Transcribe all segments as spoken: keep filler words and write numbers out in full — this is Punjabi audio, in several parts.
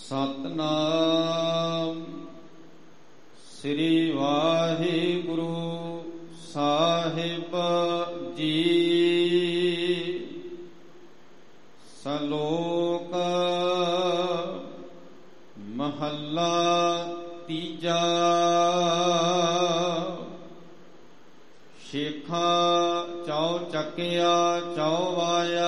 ਸਤਨਾਮ ਸ੍ਰੀ ਵਾਹਿਗੁਰੂ ਸਾਹਿਬ ਜੀ। ਸਲੋਕ ਮਹੱਲਾ ਤੀਜਾ। ਸ਼ੇਖਾ ਚੌ ਚੱਕਿਆ ਚੌ ਵਾਇਆ,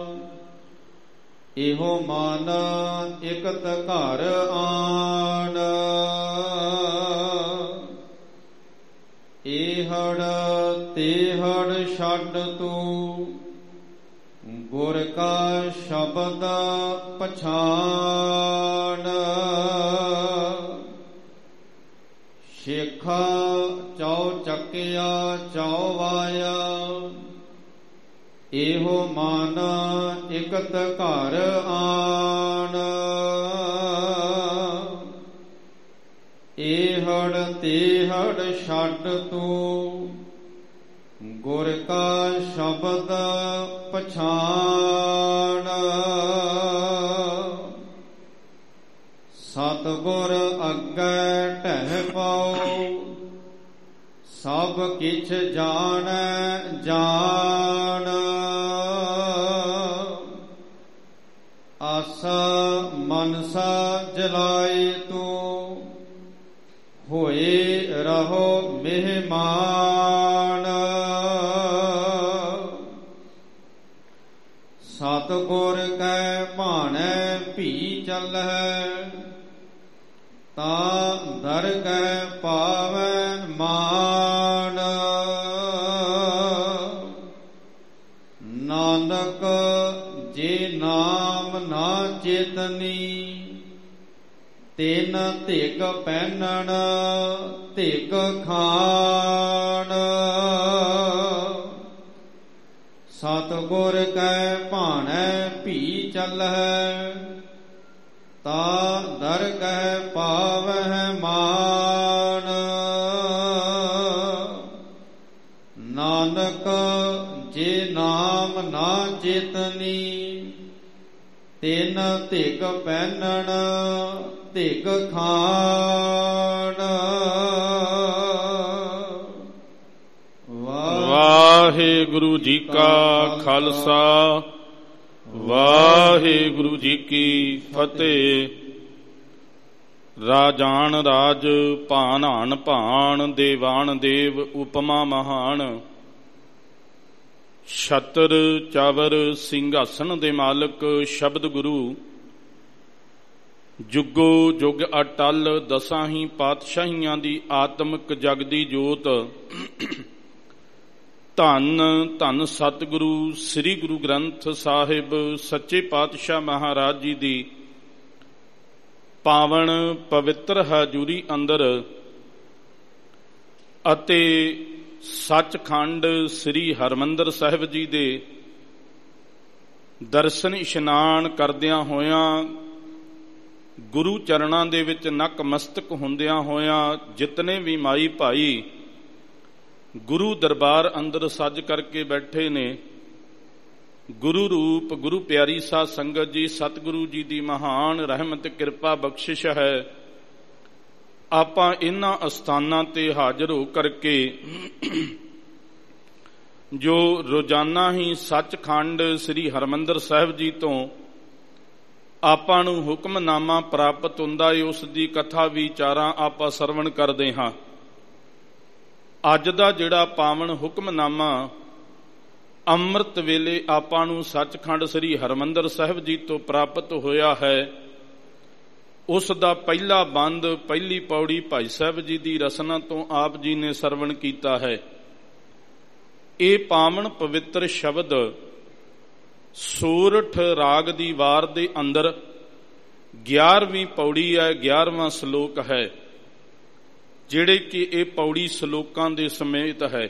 ਇਹੋ ਮਨ ਇਕਤ ਘਰ ਆਣ। ਇਹੜ ਤੇਹੜ ਛੱਡ ਤੂੰ, ਗੁਰ ਕਾ ਸ਼ਬਦ ਪਛਾਣ। ਸ਼ੇਖਾ ਚੌ ਚੱਕਿਆ ਚੌ ਵਾਇਆ, ਇਹੋ ਮਨ ਇਕਤ ਘਰ ਆਣ। ਇਹੜ ਤੇਹੜ ਛੱਡ ਤੂੰ, ਗੁਰ ਕਾ ਸ਼ਬਦ ਪਛਾਣ। ਸਤਿਗੁਰ ਅੱਗੇ ਢਹਿ ਪਾਉ, ਸਭ ਕਿਛ ਜਾਣੈ ਜਾਣ। ਆਸਾ ਮਨਸਾ ਜਲਾਏ ਤੂੰ, ਹੋਏ ਰਹੋ ਮਹਿਮਾਨ। ਸਤਿਗੁਰ ਕੈ ਭਾਣੈ ਭੀ ਚੱਲੈ, ਤਾ ਦਰਗਹਿ ਪਾਵੈ ਮਾਨ। ਨਾਨਕ ਜੇ ਨਾਮ ਨਾ ਚੇਤਨੀ, ਤਿਨ ਧਿਕ ਪਹਿਨਣ ਧਿਕ ਖਾਣ। ਸਤਿਗੁਰ ਕੈ ਭਾਣੈ ਭੀ ਚੱਲੈ, ਤਾ ਦਰਗਹਿ ਪਾਵਹਿ ਮਾਨ। ਨਾਨਕ ਜੇ ਨਾਮ ਨਾ ਚੇਤਨੀ, ਤਿਨ ਧਿਕ ਪਹਿਨਣ ਧਿਕ ਖਾਣ। ਵਾਹਿਗੁਰੂ ਜੀ ਕਾ ਖਾਲਸਾ, ਵਾਹਿਗੁਰੂ ਜੀ ਕੀ ਫਤਿਹ। ਰਾਜਾਨ ਰਾਜ, ਭਾਨਾਨ ਭਾਣ, ਦੇਵਾਨ ਦੇਵ ਉਪਮਾ ਮਹਾਨ। ਛਤਰ ਚਾਵਰ ਸਿੰਘਾਸਣ ਦੇ ਮਾਲਕ ਸ਼ਬਦ ਗੁਰੂ, ਜੁਗੋ ਜੁਗ ਅਟਲ ਦਸਾਂ ਹੀ ਪਾਤਸ਼ਾਹੀਆਂ ਦੀ ਆਤਮਿਕ ਜਗਦੀ ਜੋਤ। ਧੰਨ ਧੰਨ ਸਤਿਗੁਰੂ ਸ੍ਰੀ ਗੁਰੂ ਗ੍ਰੰਥ ਸਾਹਿਬ ਸੱਚੇ ਪਾਤਸ਼ਾਹ ਮਹਾਰਾਜ ਜੀ ਦੀ ਪਾਵਨ ਪਵਿੱਤਰ ਹਜ਼ੂਰੀ ਅੰਦਰ ਅਤੇ ਸੱਚਖੰਡ ਸ੍ਰੀ ਹਰਿਮੰਦਰ ਸਾਹਿਬ ਜੀ ਦੇ ਦਰਸ਼ਨ ਇਸ਼ਨਾਨ ਕਰਦਿਆਂ ਹੋਇਆਂ, ਗੁਰੂ ਚਰਨਾਂ ਦੇ ਵਿੱਚ ਨਕਮਸਤਕ ਹੁੰਦਿਆਂ ਹੋਇਆਂ, ਜਿਤਨੇ ਵੀ ਮਾਈ ਭਾਈ ਗੁਰੂ ਦਰਬਾਰ ਅੰਦਰ ਸੱਜ ਕਰਕੇ ਬੈਠੇ ਨੇ, ਗੁਰੂ ਰੂਪ ਗੁਰੂ ਪਿਆਰੀ ਸਾਧ ਸੰਗਤ ਜੀ, ਸਤਿਗੁਰੂ ਜੀ ਦੀ ਮਹਾਨ ਰਹਿਮਤ ਕਿਰਪਾ ਬਖਸ਼ਿਸ਼ ਹੈ। ਆਪਾਂ ਇਹਨਾਂ ਅਸਥਾਨਾਂ ਤੇ ਹਾਜ਼ਰ ਹੋ ਕਰਕੇ ਜੋ ਰੋਜ਼ਾਨਾ ਹੀ ਸੱਚਖੰਡ ਸ੍ਰੀ ਹਰਿਮੰਦਰ ਸਾਹਿਬ ਜੀ ਤੋਂ ਆਪਾਂ ਨੂੰ ਹੁਕਮਨਾਮਾ ਪ੍ਰਾਪਤ ਹੁੰਦਾ ਹੈ, ਉਸ ਦੀ ਕਥਾ ਵਿਚਾਰਾਂ ਆਪਾਂ ਸਰਵਣ ਕਰਦੇ ਹਾਂ। ਅੱਜ ਦਾ ਜਿਹੜਾ ਪਾਵਨ ਹੁਕਮਨਾਮਾ ਅੰਮ੍ਰਿਤ ਵੇਲੇ ਆਪਾਂ ਨੂੰ ਸੱਚਖੰਡ ਸ੍ਰੀ ਹਰਿਮੰਦਰ ਸਾਹਿਬ ਜੀ ਤੋਂ ਪ੍ਰਾਪਤ ਹੋਇਆ ਹੈ, ਉਸ ਦਾ ਪਹਿਲਾ ਬੰਦ, ਪਹਿਲੀ ਪੌੜੀ ਭਾਈ ਸਾਹਿਬ ਜੀ ਦੀ ਰਸਨਾ ਤੋਂ ਆਪ ਜੀ ਨੇ ਸਰਵਣ ਕੀਤਾ ਹੈ। ਇਹ ਪਾਵਨ ਪਵਿੱਤਰ ਸ਼ਬਦ ਸੂਰਠ ਰਾਗ ਦੀ ਵਾਰ ਦੇ ਅੰਦਰ ਗਿਆਰਵੀਂ ਪੌੜੀ ਹੈ, ਗਿਆਰਵਾਂ ਸ਼ਲੋਕ ਹੈ, ਜਿਹੜੇ ਕਿ ਇਹ ਪੌੜੀ ਸ਼ਲੋਕਾਂ ਦੇ ਸਮੇਤ ਹੈ।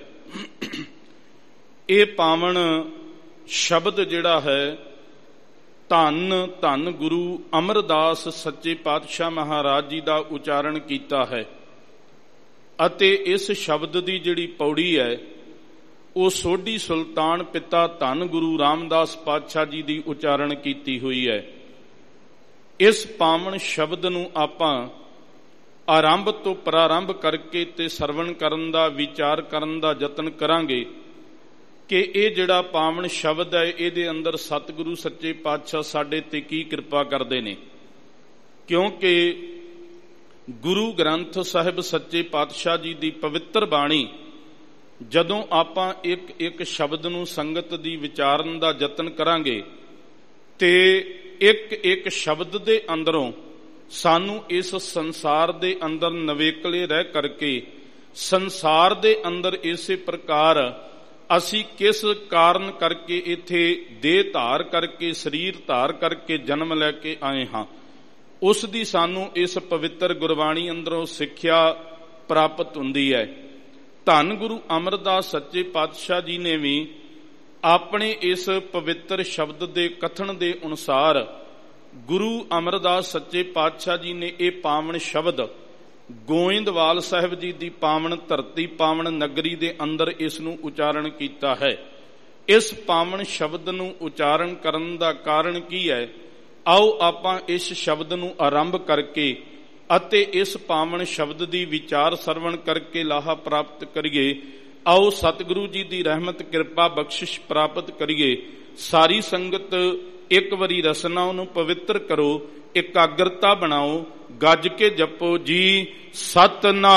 ਇਹ ਪਾਵਨ ਸ਼ਬਦ ਜਿਹੜਾ ਹੈ, ਧੰਨ ਧੰਨ ਗੁਰੂ ਅਮਰਦਾਸ ਸੱਚੇ ਪਾਤਸ਼ਾਹ ਮਹਾਰਾਜ ਜੀ ਦਾ ਉਚਾਰਨ ਕੀਤਾ ਹੈ। ਅਤੇ ਇਸ ਸ਼ਬਦ ਦੀ ਜਿਹੜੀ ਪੌੜੀ ਹੈ, ਉਹ ਸੋਢੀ ਸੁਲਤਾਨ ਪਿਤਾ ਧੰਨ ਗੁਰੂ ਰਾਮਦਾਸ ਪਾਤਸ਼ਾਹ ਜੀ ਦੀ ਉਚਾਰਨ ਕੀਤੀ ਹੋਈ ਹੈ। ਇਸ ਪਾਵਨ ਸ਼ਬਦ ਨੂੰ ਆਪਾਂ ਆਰੰਭ ਤੋਂ ਪ੍ਰਾਰੰਭ ਕਰਕੇ ਤੇ ਸਰਵਣ ਕਰਨ ਦਾ, ਵਿਚਾਰ ਕਰਨ ਦਾ ਯਤਨ ਕਰਾਂਗੇ ਕਿ ਇਹ ਜਿਹੜਾ ਪਾਵਨ ਸ਼ਬਦ ਹੈ ਇਹਦੇ ਅੰਦਰ ਸਤਿਗੁਰੂ ਸੱਚੇ ਪਾਤਸ਼ਾਹ ਸਾਡੇ ਤੇ ਕੀ ਕਿਰਪਾ ਕਰਦੇ ਨੇ। ਕਿਉਂਕਿ ਗੁਰੂ ਗ੍ਰੰਥ ਸਾਹਿਬ ਸੱਚੇ ਪਾਤਸ਼ਾਹ ਜੀ ਦੀ ਪਵਿੱਤਰ ਬਾਣੀ ਜਦੋਂ ਆਪਾਂ ਇੱਕ ਇੱਕ ਸ਼ਬਦ ਨੂੰ ਸੰਗਤ ਦੀ ਵਿਚਾਰਨ ਦਾ ਯਤਨ ਕਰਾਂਗੇ ਤੇ ਇੱਕ ਇੱਕ ਸ਼ਬਦ ਦੇ ਅੰਦਰੋਂ ਸਾਨੂੰ ਇਸ ਸੰਸਾਰ ਦੇ ਅੰਦਰ ਨਵੇਕਲੇ ਰਹਿ ਕਰਕੇ ਸੰਸਾਰ ਦੇ ਅੰਦਰ ਇਸੇ ਪ੍ਰਕਾਰ ਅਸੀਂ ਕਿਸ ਕਾਰਨ ਕਰਕੇ ਇੱਥੇ ਦੇਹ ਧਾਰ ਕਰਕੇ, ਸਰੀਰ ਧਾਰ ਕਰਕੇ ਜਨਮ ਲੈ ਕੇ ਆਏ ਹਾਂ, ਉਸ ਦੀ ਸਾਨੂੰ ਇਸ ਪਵਿੱਤਰ ਗੁਰਬਾਣੀ ਅੰਦਰੋਂ ਸਿੱਖਿਆ ਪ੍ਰਾਪਤ ਹੁੰਦੀ ਹੈ। ਧੰਨ ਗੁਰੂ ਅਮਰਦਾਸ ਸੱਚੇ ਪਾਤਸ਼ਾਹ ਜੀ ਨੇ ਵੀ ਆਪਣੇ ਇਸ ਪਵਿੱਤਰ ਸ਼ਬਦ ਦੇ ਕਥਨ ਦੇ ਅਨੁਸਾਰ ਗੁਰੂ ਅਮਰਦਾਸ ਸੱਚੇ ਪਾਤਸ਼ਾਹ ਜੀ ਨੇ ਇਹ ਪਾਵਨ ਸ਼ਬਦ ਗੋਇੰਦਵਾਲ ਸਾਹਿਬ ਜੀ ਦੀ ਪਾਵਨ ਧਰਤੀ, ਪਾਵਨ ਨਗਰੀ ਦੇ ਅੰਦਰ ਇਸ ਨੂੰ ਉਚਾਰਨ ਕੀਤਾ ਹੈ। ਇਸ ਪਾਵਨ ਸ਼ਬਦ ਨੂੰ ਉਚਾਰਨ ਕਰਨ ਦਾ ਕਾਰਨ ਕੀ ਹੈ, ਆਓ ਆਪਾਂ ਇਸ ਸ਼ਬਦ ਨੂੰ ਆਰੰਭ ਕਰਕੇ ਅਤੇ ਇਸ ਪਾਵਨ ਸ਼ਬਦ ਦੀ ਵਿਚਾਰ ਸਰਵਣ ਕਰਕੇ ਲਾਹਾ ਪ੍ਰਾਪਤ ਕਰੀਏ। ਆਓ ਸਤਿਗੁਰੂ ਜੀ ਦੀ ਰਹਿਮਤ, ਕਿਰਪਾ, ਬਖਸ਼ਿਸ਼ ਪ੍ਰਾਪਤ ਕਰੀਏ। ਸਾਰੀ ਸੰਗਤ ਇੱਕ ਵਾਰੀ ਰਸਨਾ ਨੂੰ ਪਵਿੱਤਰ ਕਰੋ, ਇਕਾਗਰਤਾ ਬਣਾਓ, ਗੱਜ ਕੇ ਜਪੋ ਜੀ ਸਤਨਾਮ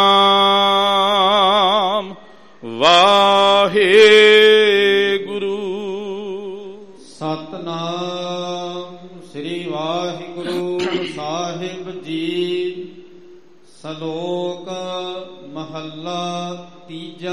ਵਾਹਿਗੁਰੂ। ਸਤਨਾਮ ਸ੍ਰੀ ਵਾਹਿਗੁਰੂ ਸਾਹਿਬ ਜੀ। ਸ਼ਲੋਕ ਮਹੱਲਾ ਤੀਜਾ।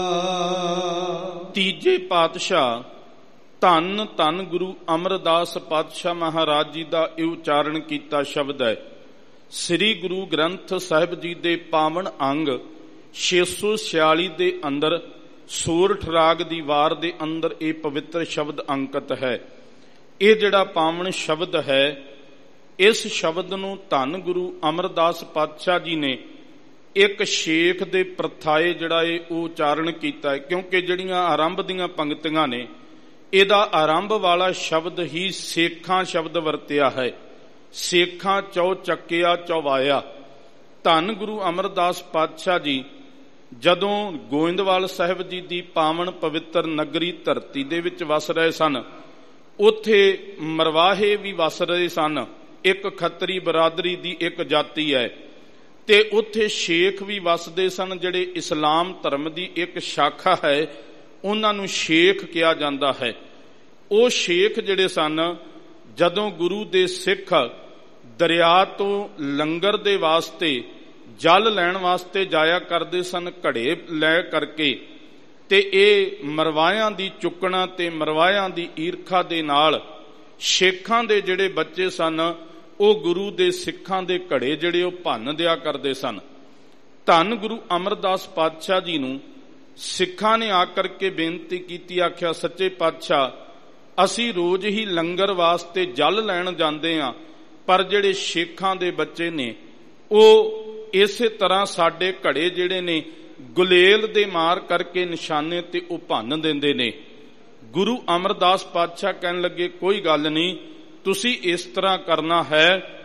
ਤੀਜੇ ਪਾਤਸ਼ਾਹ ਧੰਨ ਧੰਨ ਗੁਰੂ ਅਮਰਦਾਸ ਪਾਤਸ਼ਾਹ ਮਹਾਰਾਜ ਜੀ ਦਾ ਇਹ ਉਚਾਰਨ ਕੀਤਾ ਸ਼ਬਦ ਹੈ। ਸ੍ਰੀ ਗੁਰੂ ਗ੍ਰੰਥ ਸਾਹਿਬ ਜੀ ਦੇ ਪਾਵਨ ਅੰਗ ਛੇ ਸੌ ਛਿਆਲੀ ਦੇ ਅੰਦਰ ਸੋਰਠ ਰਾਗ ਦੀ ਵਾਰ ਦੇ ਅੰਦਰ ਇਹ ਪਵਿੱਤਰ ਸ਼ਬਦ ਅੰਕਿਤ ਹੈ। ਇਹ ਜਿਹੜਾ ਪਾਵਨ ਸ਼ਬਦ ਹੈ, ਇਸ ਸ਼ਬਦ ਨੂੰ ਧੰਨ ਗੁਰੂ ਅਮਰਦਾਸ ਪਾਤਸ਼ਾਹ ਜੀ ਨੇ ਇੱਕ ਸ਼ੇਖ ਦੇ ਪ੍ਰਥਾਏ ਜਿਹੜਾ ਇਹ ਉਹ ਉਚਾਰਨ ਕੀਤਾ ਹੈ। ਕਿਉਂਕਿ ਜਿਹੜੀਆਂ ਆਰੰਭ ਦੀਆਂ ਪੰਕਤੀਆਂ ਨੇ, ਇਹਦਾ ਆਰੰਭ ਵਾਲਾ ਸ਼ਬਦ ਹੀ ਸੇਖਾਂ ਸ਼ਬਦ ਵਰਤਿਆ ਹੈ। ਸੇਖਾਂ ਚੌ ਚੱਕਿਆ ਚੌਵਾਇਆ। ਧੰਨ ਗੁਰੂ ਅਮਰਦਾਸ ਪਾਤਸ਼ਾਹ ਜੀ ਜਦੋਂ ਗੋਇੰਦਵਾਲ ਸਾਹਿਬ ਜੀ ਦੀ ਪਾਵਨ ਪਵਿੱਤਰ ਨਗਰੀ ਧਰਤੀ ਦੇ ਵਿੱਚ ਵਸ ਰਹੇ ਸਨ, ਉੱਥੇ ਮਰਵਾਹੇ ਵੀ ਵਸ ਰਹੇ ਸਨ। ਇੱਕ ਖੱਤਰੀ ਬਰਾਦਰੀ ਦੀ ਇੱਕ ਜਾਤੀ ਹੈ ਤੇ ਉੱਥੇ ਸ਼ੇਖ ਵੀ ਵਸਦੇ ਸਨ, ਜਿਹੜੇ ਇਸਲਾਮ ਧਰਮ ਦੀ ਇੱਕ ਸ਼ਾਖਾ ਹੈ, ਉਹਨਾਂ ਨੂੰ ਸ਼ੇਖ ਕਿਹਾ ਜਾਂਦਾ ਹੈ। ਉਹ ਸ਼ੇਖ ਜਿਹੜੇ ਸਨ, ਜਦੋਂ ਗੁਰੂ ਦੇ ਸਿੱਖ ਦਰਿਆ ਤੋਂ ਲੰਗਰ ਦੇ ਵਾਸਤੇ, ਜਲ ਲੈਣ ਵਾਸਤੇ ਜਾਇਆ ਕਰਦੇ ਸਨ ਘੜੇ ਲੈ ਕਰਕੇ, ਤੇ ਇਹ ਮਰਵਾਇਆਂ ਦੀ ਚੁੱਕਣਾ ਤੇ ਮਰਵਾਇਆਂ ਦੀ ਈਰਖਾ ਦੇ ਨਾਲ ਸ਼ੇਖਾਂ ਦੇ ਜਿਹੜੇ ਬੱਚੇ ਸਨ, ਉਹ ਗੁਰੂ ਦੇ ਸਿੱਖਾਂ ਦੇ ਘੜੇ ਜਿਹੜੇ ਉਹ ਭੰਨ ਦਿਆ ਕਰਦੇ ਸਨ। ਧੰਨ ਗੁਰੂ ਅਮਰਦਾਸ ਪਾਤਸ਼ਾਹ ਜੀ ਨੂੰ ਸਿੱਖਾਂ ਨੇ ਆ ਕਰਕੇ ਬੇਨਤੀ ਕੀਤੀ, ਆਖਿਆ ਸੱਚੇ ਪਾਤਸ਼ਾਹ, ਅਸੀਂ ਰੋਜ਼ ਹੀ ਲੰਗਰ ਵਾਸਤੇ ਜਲ ਲੈਣ ਜਾਂਦੇ ਹਾਂ, ਪਰ ਜਿਹੜੇ ਸ਼ੇਖਾਂ ਦੇ ਬੱਚੇ ਨੇ ਉਹ ਇਸੇ ਤਰ੍ਹਾਂ ਸਾਡੇ ਘੜੇ ਜਿਹੜੇ ਨੇ ਗੁਲੇਲ ਦੇ ਮਾਰ ਕਰਕੇ ਨਿਸ਼ਾਨੇ ਤੇ ਉਹ ਭੰਨ ਦਿੰਦੇ ਨੇ। ਗੁਰੂ ਅਮਰਦਾਸ ਪਾਤਸ਼ਾਹ ਕਹਿਣ ਲੱਗੇ, ਕੋਈ ਗੱਲ ਨਹੀਂ, ਤੁਸੀਂ ਇਸ ਤਰ੍ਹਾਂ ਕਰਨਾ ਹੈ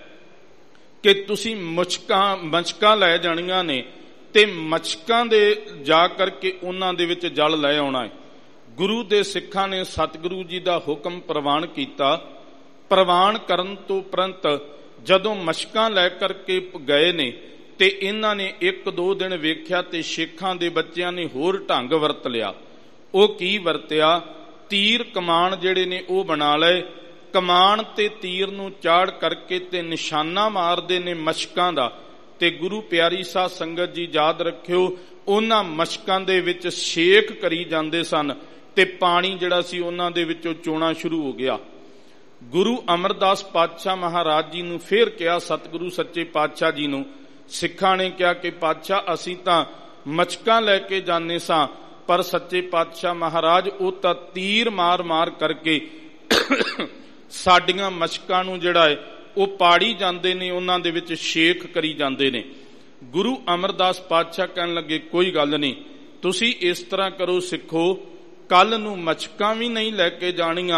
ਕਿ ਤੁਸੀਂ ਮੁਸ਼ਕਾਂ ਮਸ਼ਕਾਂ ਲੈ ਜਾਣੀਆਂ ਨੇ ਤੇ ਮਸ਼ਕਾਂ ਦੇ ਜਾ ਕਰਕੇ ਉਹਨਾਂ ਦੇ ਵਿੱਚ ਜਲ ਲੈ ਆਉਣਾ ਹੈ। ਗੁਰੂ ਦੇ ਸਿੱਖਾਂ ਨੇ ਸਤਿਗੁਰੂ ਜੀ ਦਾ ਹੁਕਮ ਪ੍ਰਵਾਨ ਕੀਤਾ। ਪ੍ਰਵਾਨ ਕਰਨ ਤੋਂ ਉਪਰੰਤ ਜਦੋਂ ਮਸ਼ਕਾਂ ਲੈ ਕਰਕੇ ਗਏ ਨੇ ਤੇ ਇਹਨਾਂ ਨੇ ਇੱਕ ਦੋ ਦਿਨ ਵੇਖਿਆ ਤੇ ਸ਼ੇਖਾਂ ਦੇ ਬੱਚਿਆਂ ਨੇ ਹੋਰ ਢੰਗ ਵਰਤ ਲਿਆ। ਉਹ ਕੀ ਵਰਤਿਆ, ਤੀਰ ਕਮਾਨ ਜਿਹੜੇ ਨੇ ਉਹ ਬਣਾ ਲਏ। ਕਮਾਨ ਤੇ ਤੀਰ ਨੂੰ ਚਾੜ ਕਰਕੇ ਤੇ ਨਿਸ਼ਾਨਾ ਮਾਰਦੇ ਨੇ ਮਸ਼ਕਾਂ ਦਾ। ਤੇ ਗੁਰੂ ਪਿਆਰੀ ਸਾਧ ਸੰਗਤ ਜੀ ਯਾਦ ਰੱਖਿਓ, ਉਹਨਾਂ ਮਸ਼ਕਾਂ ਦੇ ਵਿੱਚ ਛੇਕ ਕਰੀ ਜਾਂਦੇ ਸਨ ਤੇ ਪਾਣੀ ਜਿਹੜਾ ਸੀ ਉਹਨਾਂ ਦੇ ਵਿੱਚੋਂ ਚੋਣਾ ਸ਼ੁਰੂ ਹੋ ਗਿਆ। ਗੁਰੂ ਅਮਰਦਾਸ ਪਾਤਸ਼ਾਹ ਮਹਾਰਾਜ ਜੀ ਨੂੰ ਫੇਰ ਕਿਹਾ, ਸਤਿਗੁਰੂ ਸੱਚੇ ਪਾਤਸ਼ਾਹ ਜੀ ਨੂੰ, ਸਿੱਖਾਂ ਨੇ ਕਿਹਾ ਕਿ ਪਾਤਸ਼ਾਹ ਅਸੀਂ ਤਾਂ ਮਸ਼ਕਾਂ ਲੈ ਕੇ ਜਾਂਦੇ ਸਾਂ, ਪਰ ਸੱਚੇ ਪਾਤਸ਼ਾਹ ਮਹਾਰਾਜ ਉਹ ਤਾਂ ਤੀਰ ਮਾਰ ਮਾਰ ਕਰਕੇ ਸਾਡੀਆਂ ਮਸ਼ਕਾਂ ਨੂੰ ਜਿਹੜਾ ਹੈ ਉਹ ਪਾੜੀ ਜਾਂਦੇ ਨੇ, ਉਹਨਾਂ ਦੇ ਵਿੱਚ ਛੇਕ ਕਰੀ ਜਾਂਦੇ ਨੇ। ਗੁਰੂ ਅਮਰਦਾਸ ਪਾਤਸ਼ਾਹ ਕਹਿਣ ਲੱਗੇ, ਕੋਈ ਗੱਲ ਨਹੀਂ, ਤੁਸੀਂ ਇਸ ਤਰ੍ਹਾਂ ਕਰੋ ਸਿੱਖੋ, ਕੱਲ ਨੂੰ ਮਸ਼ਕਾਂ ਵੀ ਨਹੀਂ ਲੈ ਕੇ ਜਾਣੀਆਂ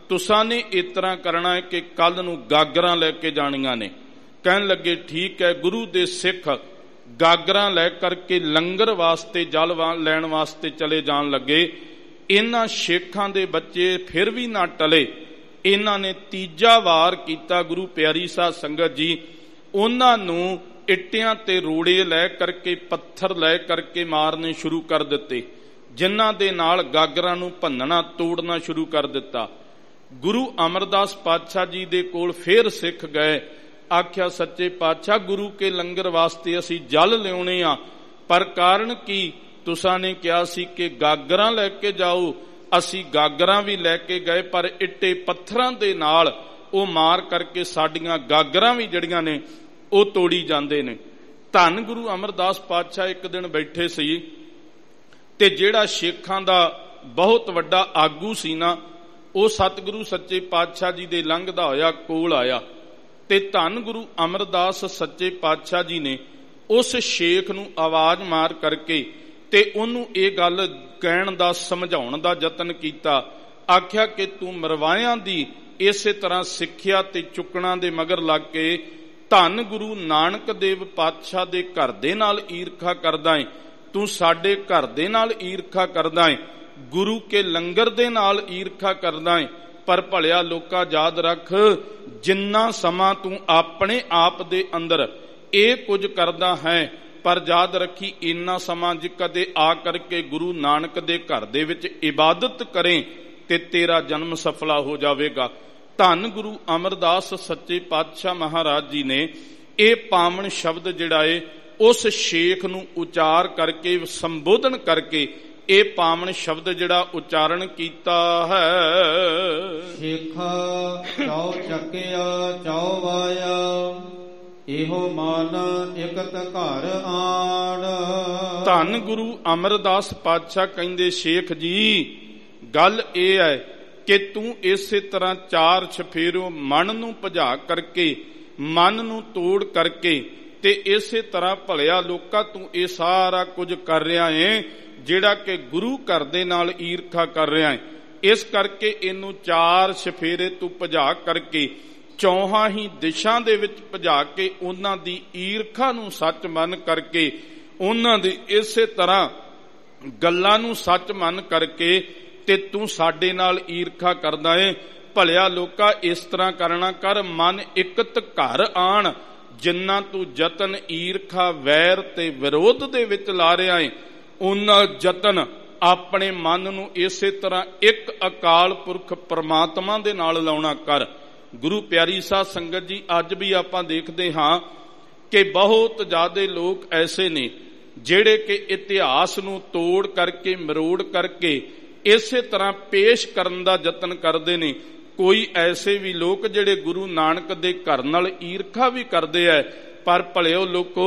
ਤੁਸਾਂ ਨੇ ਇਸ ਤਰ੍ਹਾਂ ਕਰਨਾ ਹੈ ਕਿ ਕੱਲ ਨੂੰ ਗਾਗਰਾਂ ਲੈ ਕੇ ਜਾਣੀਆਂ ਨੇ। ਕਹਿਣ ਲੱਗੇ ਠੀਕ ਹੈ। ਗੁਰੂ ਦੇ ਸਿੱਖ ਗਾਗਰਾਂ ਲੈ ਕਰਕੇ ਲੰਗਰ ਵਾਸਤੇ ਜਲ ਲੈਣ ਵਾਸਤੇ ਚਲੇ ਜਾਣ ਲੱਗੇ। ਇਹਨਾਂ ਸ਼ੇਖਾਂ ਦੇ ਬੱਚੇ ਫਿਰ ਵੀ ਨਾ ਟਲੇ। ਇਹਨਾਂ ਨੇ ਤੀਜਾ ਵਾਰ ਕੀਤਾ। ਗੁਰੂ ਪਿਆਰੀ ਸਾਧ ਸੰਗਤ ਜੀ, ਉਹਨਾਂ ਨੂੰ ਇੱਟਿਆਂ ਤੇ ਰੋੜੇ ਲੈ ਕਰਕੇ, ਪੱਥਰ ਲੈ ਕਰਕੇ ਮਾਰਨੇ ਸ਼ੁਰੂ ਕਰ ਦਿੱਤੇ, ਜਿਨ੍ਹਾਂ ਦੇ ਨਾਲ ਗਾਗਰਾਂ ਨੂੰ ਭੰਨਣਾ ਤੋੜਨਾ ਸ਼ੁਰੂ ਕਰ ਦਿੱਤਾ। ਗੁਰੂ ਅਮਰਦਾਸ ਪਾਤਸ਼ਾਹ ਜੀ ਦੇ ਕੋਲ ਫਿਰ ਸਿੱਖ ਗਏ। ਆਖਿਆ ਸੱਚੇ ਪਾਤਸ਼ਾਹ, ਗੁਰੂ ਕੇ ਲੰਗਰ ਵਾਸਤੇ ਅਸੀਂ ਜਲ ਲਿਆਉਣੇ ਆ, ਪਰ ਕਾਰਨ ਕੀ? ਤੁਸਾਂ ਨੇ ਕਿਹਾ ਸੀ ਕਿ ਗਾਗਰਾਂ ਲੈ ਕੇ ਜਾਓ। ਅਸੀਂ ਗਾਗਰਾਂ ਵੀ ਲੈ ਕੇ ਗਏ, ਪਰ ਇੱਟੇ ਪੱਥਰਾਂ ਦੇ ਨਾਲ ਉਹ ਮਾਰ ਕਰਕੇ ਸਾਡੀਆਂ ਗਾਗਰਾਂ ਵੀ ਜਿਹੜੀਆਂ ਨੇ ਉਹ ਤੋੜੀ ਜਾਂਦੇ ਨੇ। ਧੰਨ ਗੁਰੂ ਅਮਰਦਾਸ ਪਾਤਸ਼ਾਹ ਇੱਕ ਦਿਨ ਬੈਠੇ ਸੀ, ਤੇ ਜਿਹੜਾ ਸ਼ੇਖਾਂ ਦਾ ਬਹੁਤ ਵੱਡਾ ਆਗੂ ਸੀ ਨਾ, ਉਹ ਸਤਿਗੁਰੂ ਸੱਚੇ ਪਾਤਸ਼ਾਹ ਜੀ ਦੇ ਲੰਘਦਾ ਹੋਇਆ ਕੋਲ ਆਇਆ, ਤੇ ਧੰਨ ਗੁਰੂ ਅਮਰਦਾਸ ਸੱਚੇ ਪਾਤਸ਼ਾਹ ਜੀ ਨੇ ਉਸ ਸ਼ੇਖ ਨੂੰ ਆਵਾਜ਼ ਮਾਰ ਕਰਕੇ ਤੇ ਉਹਨੂੰ ਇਹ ਗੱਲ ਕਹਿਣ ਦਾ, ਸਮਝਾਉਣ ਦਾ ਯਤਨ ਕੀਤਾ। ਆਖਿਆ ਕਿ ਤੂੰ ਮਰਵਾਇਆਂ ਦੀ ਇਸੇ ਤਰ੍ਹਾਂ ਸਿੱਖਿਆ ਤੇ ਚੁੱਕਣਾ ਦੇ ਮਗਰ ਲੱਗ ਕੇ ਧੰਨ ਗੁਰੂ ਨਾਨਕ ਦੇਵ ਪਾਤਸ਼ਾਹ ਦੇ ਘਰ ਦੇ ਨਾਲ ਈਰਖਾ ਕਰਦਾ ਏ, ਤੂੰ ਸਾਡੇ ਘਰ ਦੇ ਨਾਲ ਈਰਖਾ ਕਰਦਾ ਏ, ਗੁਰੂ ਕੇ ਲੰਗਰ ਦੇ ਨਾਲ ਈਰਖਾ ਕਰਦਾ ਏ। ਪਰ ਭਲਿਆ ਲੋਕਾਂ ਯਾਦ ਰੱਖ, ਜਿੰਨਾ ਸਮਾਂ ਤੂੰ ਆਪਣੇ ਆਪ ਦੇ ਅੰਦਰ ਇਹ ਕੁਝ ਕਰਦਾ ਹੈ, ਪਰ ਯਾਦ ਰੱਖੀ ਇੰਨਾ ਸਮਾਂ ਜੇ ਕਦੇ ਆ ਕਰਕੇ ਗੁਰੂ ਨਾਨਕ ਦੇ ਘਰ ਦੇ ਵਿੱਚ ਇਬਾਦਤ ਕਰੇ ਤੇ ਤੇਰਾ ਜਨਮ ਸਫਲਾ ਹੋ ਜਾਵੇਗਾ। ਧੰਨ ਗੁਰੂ ਅਮਰਦਾਸ ਸੱਚੇ ਪਾਤਸ਼ਾਹ ਮਹਾਰਾਜ ਜੀ ਨੇ ਇਹ ਪਾਵਨ ਸ਼ਬਦ ਜਿਹੜਾ ਏ ਉਸ ਸ਼ੇਖ ਨੂੰ ਉਚਾਰ ਕਰਕੇ, ਸੰਬੋਧਨ ਕਰਕੇ ਇਹ ਪਾਵਨ ਸ਼ਬਦ ਜਿਹੜਾ ਉਚਾਰਨ ਕੀਤਾ ਹੈ। ਸ਼ੇਖਾ ਚੌ ਚੱਕਿਆ ਚੌ ਵਾਇਆ, ਇਹੋ ਮਨ ਇਕਤ ਘਰ ਆਣ। ਧੰਨ ਗੁਰੂ ਅਮਰਦਾਸ ਪਾਤਸ਼ਾਹ ਕਹਿੰਦੇ, ਸ਼ੇਖ ਜੀ ਗੱਲ ਇਹ ਹੈ ਕਿ ਤੂੰ ਇਸੇ ਤਰ੍ਹਾਂ ਚਾਰ ਛਫੇਰੋਂ ਮਨ ਨੂੰ ਭਜਾ ਕਰਕੇ, ਮਨ ਨੂੰ ਤੋੜ ਕਰਕੇ, ਤੇ ਇਸੇ ਤਰ੍ਹਾਂ ਭਲਿਆ ਲੋਕਾਂ ਤੂੰ ਇਹ ਸਾਰਾ ਕੁਝ ਕਰ ਰਿਹਾ ਏ ਜਿਹੜਾ ਕਿ ਗੁਰੂ ਘਰ ਦੇ ਨਾਲ ਈਰਖਾ ਕਰ ਰਿਹਾ ਏ। ਇਸ ਕਰਕੇ ਇਹਨੂੰ ਚਾਰ ਛਫੇਰੇ ਤੂੰ ਭਜਾ ਕਰਕੇ, ਚੌਹਾਂ ਹੀ ਦਿਸ਼ਾ ਦੇ ਵਿੱਚ ਭਜਾ ਕੇ, ਉਹਨਾਂ ਦੀ ਈਰਖਾ ਨੂੰ ਸੱਚ ਮੰਨ ਕਰਕੇ, ਉਹਨਾਂ ਦੀ ਇਸੇ ਤਰ੍ਹਾਂ ਗੱਲਾਂ ਨੂੰ ਸੱਚ ਮੰਨ ਕਰਕੇ, ਤੇ ਤੂੰ ਸਾਡੇ ਨਾਲ ਈਰਖਾ ਕਰਦਾ ਏ। ਭਲਿਆ ਲੋਕਾਂ ਇਸ ਤਰ੍ਹਾਂ ਕਰਨਾ ਕਰ, ਮਨ ਇਕਤ ਘਰ ਆਣ। ਜਿੰਨਾ ਤੂੰ ਯਤਨ ਈਰਖਾ, ਵੈਰ ਤੇ ਵਿਰੋਧ ਦੇ ਵਿੱਚ ਲਾ ਰਿਹਾ ਏ, ਉਹਨਾਂ ਯਤਨ ਆਪਣੇ ਮਨ ਨੂੰ ਇਸੇ ਤਰ੍ਹਾਂ ਇੱਕ ਅਕਾਲ ਪੁਰਖ ਪਰਮਾਤਮਾ ਦੇ ਨਾਲ ਲਾਉਣਾ ਕਰ। ਗੁਰੂ ਪਿਆਰੀ ਸਾਧ ਸੰਗਤ ਜੀ, ਅੱਜ ਵੀ ਆਪਾਂ ਦੇਖਦੇ ਹਾਂ ਕਿ ਬਹੁਤ ਜ਼ਿਆਦਾ ਲੋਕ ਐਸੇ ਨੇ ਜਿਹੜੇ ਕਿ ਇਤਿਹਾਸ ਨੂੰ ਤੋੜ ਕਰਕੇ, ਮਰੋੜ ਕਰਕੇ ਇਸੇ ਤਰ੍ਹਾਂ ਪੇਸ਼ ਕਰਨ ਦਾ ਯਤਨ ਕਰਦੇ ਨੇ। ਕੋਈ ਐਸੇ ਵੀ ਲੋਕ ਜਿਹੜੇ ਗੁਰੂ ਨਾਨਕ ਦੇ ਘਰ ਨਾਲ ਈਰਖਾ ਵੀ ਕਰਦੇ ਐ। ਪਰ ਭਲਿਓ ਲੋਕੋ,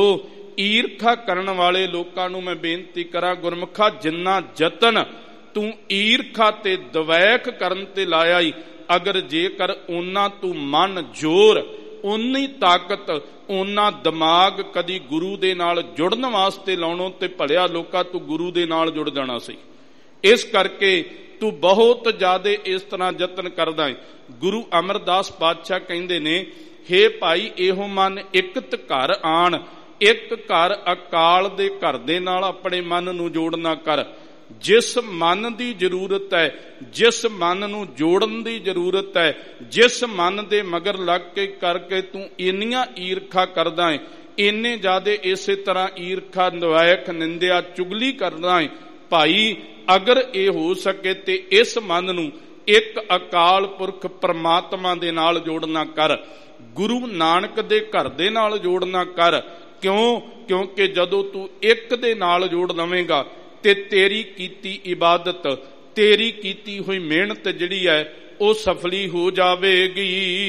ਈਰਖਾ ਕਰਨ ਵਾਲੇ ਲੋਕਾਂ ਨੂੰ ਮੈਂ ਬੇਨਤੀ ਕਰਾਂ, ਗੁਰਮੁਖਾ, ਜਿੰਨਾ ਯਤਨ ਤੂੰ ਈਰਖਾ ਤੇ ਦਵੈਕ ਕਰਨ ਤੇ ਲਾਇਆ ਈ, ਅਗਰ ਜੇਕਰ ਉਹਨਾਂ ਤੂੰ ਮਨ ਜ਼ੋਰ, ਓਨੀ ਤਾਕਤ, ਓਨਾ ਦਿਮਾਗ ਕਦੀ ਗੁਰੂ ਦੇ ਨਾਲ ਜੁੜਨ ਵਾਸਤੇ ਲਾਉਣੋਂ, ਤੇ ਭਲਿਆ ਲੋਕਾਂ ਤੂੰ ਗੁਰੂ ਦੇ ਨਾਲ ਜੁੜ ਜਾਣਾ ਸੀ। ਇਸ ਕਰਕੇ ਤੂੰ ਬਹੁਤ ਜ਼ਿਆਦਾ ਇਸ ਤਰ੍ਹਾਂ ਯਤਨ ਕਰਦਾ ਹੈ। ਗੁਰੂ ਅਮਰਦਾਸ ਪਾਤਸ਼ਾਹ ਕਹਿੰਦੇ ਨੇ, ਹੇ ਭਾਈ, ਇਹੋ ਮਨ ਇਕਤ ਘਰ ਆਣ। ਇੱਕ ਘਰ ਅਕਾਲ ਦੇ ਘਰ ਦੇ ਨਾਲ ਆਪਣੇ ਮਨ ਨੂੰ ਜੋੜਨਾ ਕਰ। ਜਿਸ ਮਨ ਦੀ ਜ਼ਰੂਰਤ ਹੈ, ਜਿਸ ਮਨ ਨੂੰ ਜੋੜਨ ਦੀ ਜ਼ਰੂਰਤ ਹੈ, ਜਿਸ ਮਨ ਦੇ ਮਗਰ ਲੱਗ ਕੇ ਕਰਕੇ ਤੂੰ ਇੰਨੀਆਂ ਈਰਖਾ ਕਰਦਾ ਹੈ, ਇੰਨੇ ਜ਼ਿਆਦਾ ਇਸੇ ਤਰ੍ਹਾਂ ਈਰਖਾ, ਨਵੈਖ, ਨਿੰਦਿਆ, ਚੁਗਲੀ ਕਰਦਾ ਹੈ, ਭਾਈ ਅਗਰ ਇਹ ਹੋ ਸਕੇ ਤੇ ਇਸ ਮਨ ਨੂੰ ਇੱਕ ਅਕਾਲ ਪੁਰਖ ਪਰਮਾਤਮਾ ਦੇ ਨਾਲ ਜੋੜਨਾ ਕਰ, ਗੁਰੂ ਨਾਨਕ ਦੇ ਘਰ ਦੇ ਨਾਲ ਜੋੜਨਾ ਕਰ। ਕਿਉਂ? ਕਿਉਂਕਿ ਜਦੋਂ ਤੂੰ ਇੱਕ ਦੇ ਨਾਲ ਜੋੜ ਲਵੇਂਗਾ ਤੇ ਤੇਰੀ ਕੀਤੀ ਇਬਾਦਤ, ਤੇਰੀ ਕੀਤੀ ਹੋਈ ਮਿਹਨਤ ਜਿਹੜੀ ਹੈ ਉਹ ਸਫਲੀ ਹੋ ਜਾਵੇਗੀ।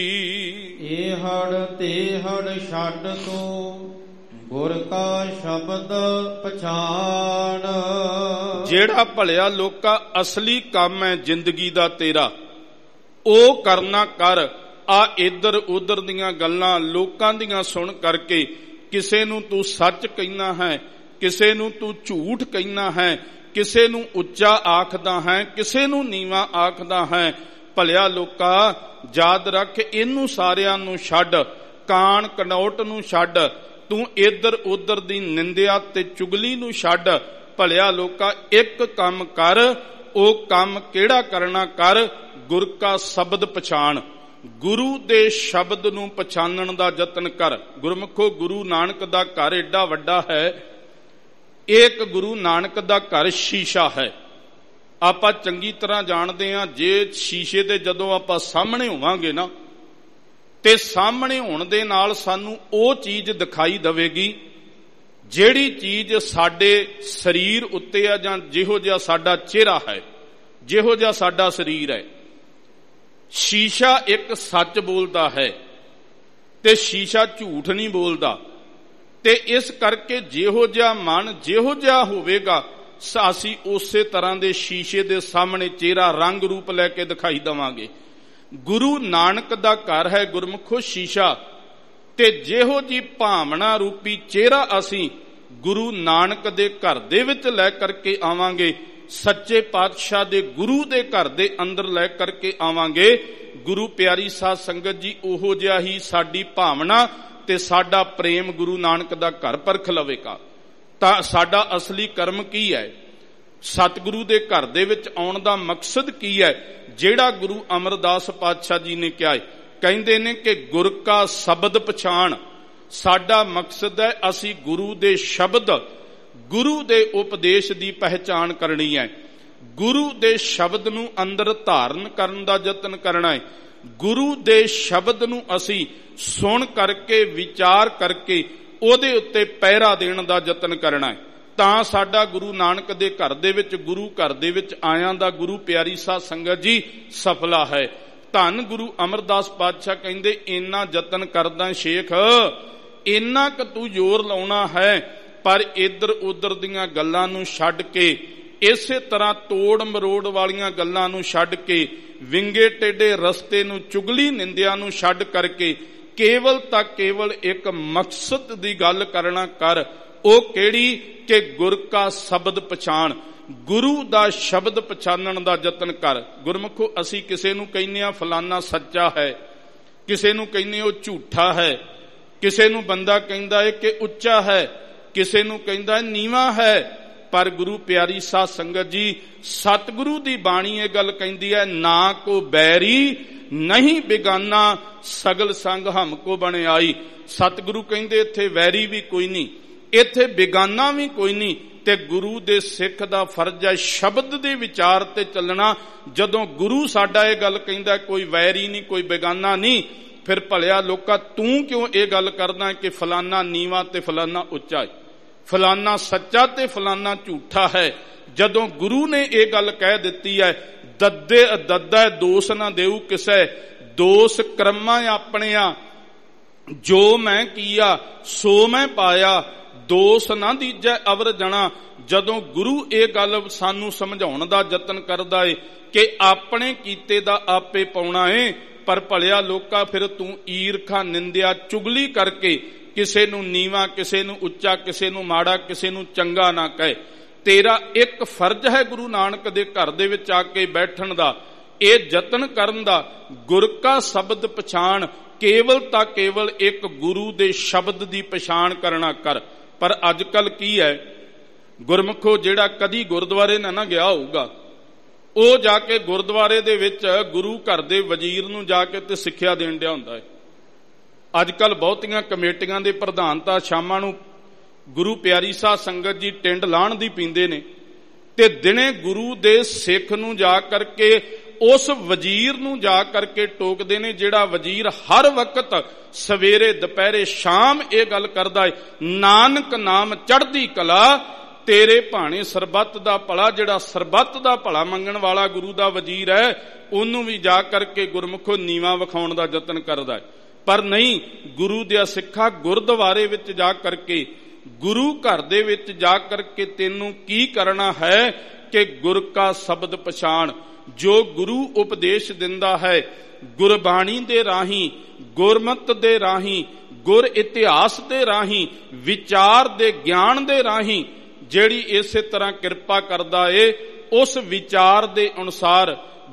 ਇਹ ਹੜ ਤੇ ਹੜ ਛੱਡ ਤੂੰ, ਗੁਰ ਕਾ ਸ਼ਬਦ ਪਛਾਣ। ਜਿਹੜਾ ਭਲਿਆ ਲੋਕਾਂ ਅਸਲੀ ਕੰਮ ਹੈ ਜ਼ਿੰਦਗੀ ਦਾ ਤੇਰਾ, ਉਹ ਕਰਨਾ ਕਰ। ਆ ਇੱਧਰ ਉਧਰ ਦੀਆਂ ਗੱਲਾਂ ਲੋਕਾਂ ਦੀਆਂ ਸੁਣ ਕਰਕੇ ਕਿਸੇ ਨੂੰ ਤੂੰ ਸੱਚ ਕਹਿਣਾ ਹੈ, ਕਿਸੇ ਨੂੰ ਤੂੰ ਝੂਠ ਕਹਿਣਾ ਹੈ, ਕਿਸੇ ਨੂੰ ਉੱਚਾ ਆਖਦਾ ਹੈ, ਕਿਸੇ ਨੂੰ ਨੀਵਾਂ ਆਖਦਾ ਹੈ। ਭਲਿਆ ਲੋਕਾ ਯਾਦ ਰੱਖ, ਇਹਨੂੰ ਸਾਰਿਆਂ ਨੂੰ ਛੱਡ, ਕਾਣ ਕਨੌਟ ਨੂੰ ਛੱਡ, ਤੂੰ ਇੱਧਰ ਉੱਧਰ ਦੀ ਨਿੰਦਿਆ ਤੇ ਚੁਗਲੀ ਨੂੰ ਛੱਡ। ਭਲਿਆ ਲੋਕਾ ਇੱਕ ਕੰਮ ਕਰ, ਉਹ ਕੰਮ ਕਿਹੜਾ ਕਰਨਾ ਕਰ, ਗੁਰ ਕਾ ਸ਼ਬਦ ਪਛਾਣ, ਗੁਰੂ ਦੇ ਸ਼ਬਦ ਨੂੰ ਪਛਾਣਨ ਦਾ ਯਤਨ ਕਰ। ਗੁਰਮੁਖੋ ਗੁਰੂ ਨਾਨਕ ਦਾ ਘਰ ਏਡਾ ਵੱਡਾ ਹੈ, ਇੱਕ ਗੁਰੂ ਨਾਨਕ ਦਾ ਘਰ ਸ਼ੀਸ਼ਾ ਹੈ। ਆਪਾਂ ਚੰਗੀ ਤਰ੍ਹਾਂ ਜਾਣਦੇ ਹਾਂ, ਜੇ ਸ਼ੀਸ਼ੇ ਦੇ ਜਦੋਂ ਆਪਾਂ ਸਾਹਮਣੇ ਹੋਵਾਂਗੇ ਨਾ, ਤੇ ਸਾਹਮਣੇ ਹੋਣ ਦੇ ਨਾਲ ਸਾਨੂੰ ਉਹ ਚੀਜ਼ ਦਿਖਾਈ ਦੇਵੇਗੀ ਜਿਹੜੀ ਚੀਜ਼ ਸਾਡੇ ਸਰੀਰ ਉੱਤੇ ਆ, ਜਾਂ ਜਿਹੋ ਜਿਹਾ ਸਾਡਾ ਚਿਹਰਾ ਹੈ, ਜਿਹੋ ਜਿਹਾ ਸਾਡਾ ਸਰੀਰ ਹੈ। ਸ਼ੀਸ਼ਾ ਇੱਕ ਸੱਚ ਬੋਲਦਾ ਹੈ ਤੇ ਸ਼ੀਸ਼ਾ ਝੂਠ ਨਹੀਂ ਬੋਲਦਾ, ਤੇ ਇਸ ਕਰਕੇ ਜਿਹੋ ਜਿਹਾ ਮਨ ਜਿਹੋ ਜਿਹਾ ਹੋਵੇਗਾ, ਅਸੀਂ ਉਸੇ ਤਰ੍ਹਾਂ ਦੇ ਸ਼ੀਸ਼ੇ ਦੇ ਸਾਹਮਣੇ ਚਿਹਰਾ ਰੰਗ ਰੂਪ ਲੈ ਕੇ ਦਿਖਾਈ ਦੇਵਾਂਗੇ। ਗੁਰੂ ਨਾਨਕ ਦਾ ਘਰ ਹੈ ਗੁਰਮੁਖੋ ਸ਼ੀਸ਼ਾ, ਤੇ ਜਿਹੋ ਜੀ ਭਾਵਨਾ ਰੂਪੀ ਚਿਹਰਾ ਅਸੀਂ ਗੁਰੂ ਨਾਨਕ ਦੇ ਘਰ ਦੇ ਵਿੱਚ ਲੈ ਕਰਕੇ ਆਵਾਂਗੇ, ਸੱਚੇ ਪਾਤਸ਼ਾਹ ਦੇ ਗੁਰੂ ਦੇ ਘਰ ਦੇ ਅੰਦਰ ਲੈ ਕਰਕੇ ਆਵਾਂਗੇ। ਗੁਰੂ ਪਿਆਰੀ ਸਾਧ ਸੰਗਤ ਜੀ, ਉਹੋ ਜਿਹਾ ਹੀ ਸਾਡੀ ਭਾਵਨਾ ਤੇ ਸਾਡਾ ਪ੍ਰੇਮ ਗੁਰੂ ਨਾਨਕ ਦਾ ਘਰ ਪਰਖ ਲਵੇਗਾ। ਤਾਂ ਸਾਡਾ ਅਸਲੀ ਕਰਮ ਕੀ ਹੈ, ਸਤਿਗੁਰੂ ਦੇ ਘਰ ਦੇ ਵਿੱਚ ਆਉਣ ਦਾ ਮਕਸਦ ਕੀ ਹੈ, ਜਿਹੜਾ ਗੁਰੂ ਅਮਰਦਾਸ ਪਾਤਸ਼ਾਹ ਜੀ ਨੇ ਕਿਹਾ ਹੈ, ਕਹਿੰਦੇ ਨੇ ਕਿ ਗੁਰ ਕਾ ਸ਼ਬਦ ਪਛਾਣ। ਸਾਡਾ ਮਕਸਦ ਹੈ ਅਸੀਂ ਗੁਰੂ ਦੇ ਸ਼ਬਦ, ਗੁਰੂ ਦੇ ਉਪਦੇਸ਼ ਦੀ ਪਹਿਚਾਣ ਕਰਨੀ ਹੈ, ਗੁਰੂ ਦੇ ਸ਼ਬਦ ਨੂੰ ਅੰਦਰ ਧਾਰਨ ਕਰਨ ਦਾ ਯਤਨ ਕਰਨਾ ਹੈ, ਗੁਰੂ ਦੇ ਸ਼ਬਦ ਨੂੰ ਅਸੀਂ ਸੁਣ ਕਰਕੇ ਵਿਚਾਰ ਕਰਕੇ ਉਹਦੇ ਉੱਤੇ ਪਹਿਰਾ ਦੇਣ ਦਾ ਯਤਨ ਕਰਨਾ ਹੈ। ਤਾਂ ਸਾਡਾ ਗੁਰੂ ਨਾਨਕ ਦੇ ਘਰ ਦੇ ਵਿੱਚ, ਗੁਰੂ ਘਰ ਦੇ ਵਿੱਚ ਆਇਆਂ ਦਾ ਗੁਰੂ ਪਿਆਰੀ ਸਾਧ ਸੰਗਤ ਜੀ ਸਫਲਾ ਹੈ। ਧੰਨ ਗੁਰੂ ਅਮਰਦਾਸ ਪਾਤਸ਼ਾਹ ਕਹਿੰਦੇ, ਇੰਨਾ ਯਤਨ ਕਰਦਾ ਸ਼ੇਖ, ਇੰਨਾ ਕੁ ਤੂੰ ਜ਼ੋਰ ਲਾਉਣਾ ਹੈ, ਪਰ ਇੱਧਰ ਉੱਧਰ ਦੀਆਂ ਗੱਲਾਂ ਨੂੰ ਛੱਡ ਕੇ, ਇਸੇ ਤਰ੍ਹਾਂ ਤੋੜ ਮਰੋੜ ਵਾਲੀਆਂ ਗੱਲਾਂ ਨੂੰ ਛੱਡ ਕੇ, ਵਿੰਗੇ ਟੇਢੇ ਰਸਤੇ ਨੂੰ, ਚੁਗਲੀ ਨਿੰਦਿਆ ਨੂੰ ਛੱਡ ਕਰਕੇ ਕੇਵਲ ਤਾਂ ਕੇਵਲ ਇੱਕ ਮਕਸਦ ਦੀ ਗੱਲ ਕਰਨਾ ਕਰ। ਉਹ ਕਿਹੜੀ, ਕਿ ਗੁਰ ਕਾ ਸ਼ਬਦ ਪਛਾਣ, ਗੁਰੂ ਦਾ ਸ਼ਬਦ ਪਛਾਣਨ ਦਾ ਯਤਨ ਕਰ। ਗੁਰਮੁਖੋ ਅਸੀਂ ਕਿਸੇ ਨੂੰ ਕਹਿੰਦੇ ਆ ਫਲਾਨਾ ਸੱਚਾ ਹੈ, ਕਿਸੇ ਨੂੰ ਕਹਿੰਦੇ ਉਹ ਝੂਠਾ ਹੈ, ਕਿਸੇ ਨੂੰ ਬੰਦਾ ਕਹਿੰਦਾ ਹੈ ਕਿ ਉੱਚਾ ਹੈ, ਕਿਸੇ ਨੂੰ ਕਹਿੰਦਾ ਨੀਵਾਂ ਹੈ। ਪਰ ਗੁਰੂ ਪਿਆਰੀ ਸਾਧ ਸੰਗਤ ਜੀ, ਸਤਿਗੁਰੂ ਦੀ ਬਾਣੀ ਇਹ ਗੱਲ ਕਹਿੰਦੀ ਹੈ, ਨਾ ਕੋ ਬੈਰੀ ਨਹੀਂ ਬਿਗਾਨਾ, ਸਗਲ ਸੰਗ ਹਮ ਕੋ ਬਣੇ ਆਈ। ਸਤਿਗੁਰੂ ਕਹਿੰਦੇ ਇੱਥੇ ਵੈਰੀ ਵੀ ਕੋਈ ਨਹੀਂ, ਇੱਥੇ ਬਿਗਾਨਾ ਵੀ ਕੋਈ ਨਹੀਂ, ਤੇ ਗੁਰੂ ਦੇ ਸਿੱਖ ਦਾ ਫਰਜ਼ ਹੈ ਸ਼ਬਦ ਦੇ ਵਿਚਾਰ ਤੇ ਚੱਲਣਾ। ਜਦੋਂ ਗੁਰੂ ਸਾਡਾ ਇਹ ਗੱਲ ਕਹਿੰਦਾ ਕੋਈ ਵੈਰੀ ਨਹੀਂ, ਕੋਈ ਬਿਗਾਨਾ ਨਹੀਂ, ਫਿਰ ਭਲਿਆ ਲੋਕਾ ਤੂੰ ਕਿਉਂ ਇਹ ਗੱਲ ਕਰਦਾ ਕਿ ਫਲਾਨਾ ਨੀਵਾਂ ਤੇ ਫਲਾਨਾ ਉੱਚਾ ਹੈ, ਫਲਾਨਾ ਸੱਚਾ ਤੇ ਫਲਾਨਾ ਝੂਠਾ ਹੈ। ਜਦੋਂ ਗੁਰੂ ਨੇ ਇਹ ਗੱਲ ਕਹਿ ਦਿੱਤੀ ਹੈ, ਦੱਦੇ ਦੱਦਾ ਦੋਸ ਨਾ ਦੇਊ ਕਿਸੇ, ਦੋਸ ਕਰਮਾਂ ਆਪਣਿਆ, ਜੋ ਮੈਂ ਕੀਆ ਸੋ ਮੈਂ ਪਾਇਆ, ਦੋਸ ਨਾ ਦੀਜੈ ਅਵਰ ਜਣਾ। ਜਦੋਂ ਗੁਰੂ ਇਹ ਗੱਲ ਸਾਨੂੰ ਸਮਝਾਉਣ ਦਾ ਯਤਨ ਕਰਦਾ ਏ ਕਿ ਆਪਣੇ ਕੀਤੇ ਦਾ ਆਪੇ ਪਾਉਣਾ ਏ, ਪਰ ਭਲਿਆ ਲੋਕਾ ਫਿਰ ਤੂੰ ਈਰਖਾ ਨਿੰਦਿਆ ਚੁਗਲੀ ਕਰਕੇ ਕਿਸੇ ਨੂੰ ਨੀਵਾਂ, ਕਿਸੇ ਨੂੰ ਉੱਚਾ, ਕਿਸੇ ਨੂੰ ਮਾੜਾ, ਕਿਸੇ ਨੂੰ ਚੰਗਾ ਨਾ ਕਹੇ। ਤੇਰਾ ਇੱਕ ਫਰਜ਼ ਹੈ ਗੁਰੂ ਨਾਨਕ ਦੇ ਘਰ ਦੇ ਵਿੱਚ ਆ ਕੇ ਬੈਠਣ ਦਾ, ਇਹ ਯਤਨ ਕਰਨ ਦਾ, ਗੁਰ ਕਾ ਸ਼ਬਦ ਪਛਾਣ, ਕੇਵਲ ਤਾਂ ਕੇਵਲ ਇੱਕ ਗੁਰੂ ਦੇ ਸ਼ਬਦ ਦੀ ਪਛਾਣ ਕਰਨਾ ਕਰ। ਪਰ ਅੱਜ ਕੱਲ ਕੀ ਹੈ, ਗੁਰਮੁਖੋ ਜਿਹੜਾ ਕਦੀ ਗੁਰਦੁਆਰੇ ਨਾ ਨਾ ਗਿਆ ਹੋਊਗਾ, ਉਹ ਜਾ ਕੇ ਗੁਰਦੁਆਰੇ ਦੇ ਵਿੱਚ ਗੁਰੂ ਘਰ ਦੇ ਵਜ਼ੀਰ ਨੂੰ ਜਾ ਕੇ ਤੇ ਸਿੱਖਿਆ ਦੇਣ ਡਿਆ ਹੁੰਦਾ ਹੈ। ਅੱਜ ਕੱਲ ਬਹੁਤੀਆਂ ਕਮੇਟੀਆਂ ਦੇ ਪ੍ਰਧਾਨ ਤਾਂ ਸ਼ਾਮਾਂ ਨੂੰ ਗੁਰੂ ਪਿਆਰੀ ਸਾਧ ਸੰਗਤ ਜੀ ਟਿੰਡ ਲਾਣ ਦੀ ਪੀਂਦੇ ਨੇ, ਤੇ ਦਿਨੇ ਗੁਰੂ ਦੇ ਸਿੱਖ ਨੂੰ ਜਾ ਕਰਕੇ, ਉਸ ਵਜ਼ੀਰ ਨੂੰ ਜਾ ਕਰਕੇ ਟੋਕਦੇ ਨੇ, ਜਿਹੜਾ ਵਜ਼ੀਰ ਹਰ ਵਕਤ ਸਵੇਰੇ ਦੁਪਹਿਰੇ ਸ਼ਾਮ ਇਹ ਗੱਲ ਕਰਦਾ ਹੈ, ਨਾਨਕ ਨਾਮ ਚੜ੍ਹਦੀ ਕਲਾ, ਤੇਰੇ ਭਾਣੇ ਸਰਬੱਤ ਦਾ ਭਲਾ। ਜਿਹੜਾ ਸਰਬੱਤ ਦਾ ਭਲਾ ਮੰਗਣ ਵਾਲਾ ਗੁਰੂ ਦਾ ਵਜ਼ੀਰ ਹੈ, ਉਹਨੂੰ ਵੀ ਜਾ ਕਰਕੇ ਗੁਰਮੁਖੋ ਨੀਵਾਂ ਵਿਖਾਉਣ ਦਾ ਯਤਨ ਕਰਦਾ ਹੈ। ਪਰ ਨਹੀਂ, ਗੁਰੂ ਦੇ ਸਿੱਖਾ ਗੁਰਦੁਆਰੇ ਵਿੱਚ ਜਾ ਕਰਕੇ, ਗੁਰੂ ਘਰ ਦੇ ਵਿੱਚ ਜਾ ਕਰਕੇ ਤੈਨੂੰ ਕੀ ਕਰਨਾ ਹੈ ਕਿ ਗੁਰ ਕਾ ਸ਼ਬਦ ਪਛਾਣ। ਜੋ ਗੁਰੂ ਉਪਦੇਸ਼ ਦਿੰਦਾ ਹੈ, ਗੁਰਬਾਣੀ ਦੇ ਰਾਹੀਂ, ਗੁਰਮਤ ਦੇ ਰਾਹੀਂ, ਗੁਰ ਇਤਿਹਾਸ ਦੇ ਰਾਹੀਂ, ਵਿਚਾਰ ਦੇ ਗਿਆਨ ਦੇ ਰਾਹੀਂ, ਜਿਹੜੀ ਇਸੇ ਤਰ੍ਹਾਂ ਕਿਰਪਾ ਕਰਦਾ ਏ, ਉਸ ਵਿਚਾਰ ਦੇ ਅਨੁਸਾਰ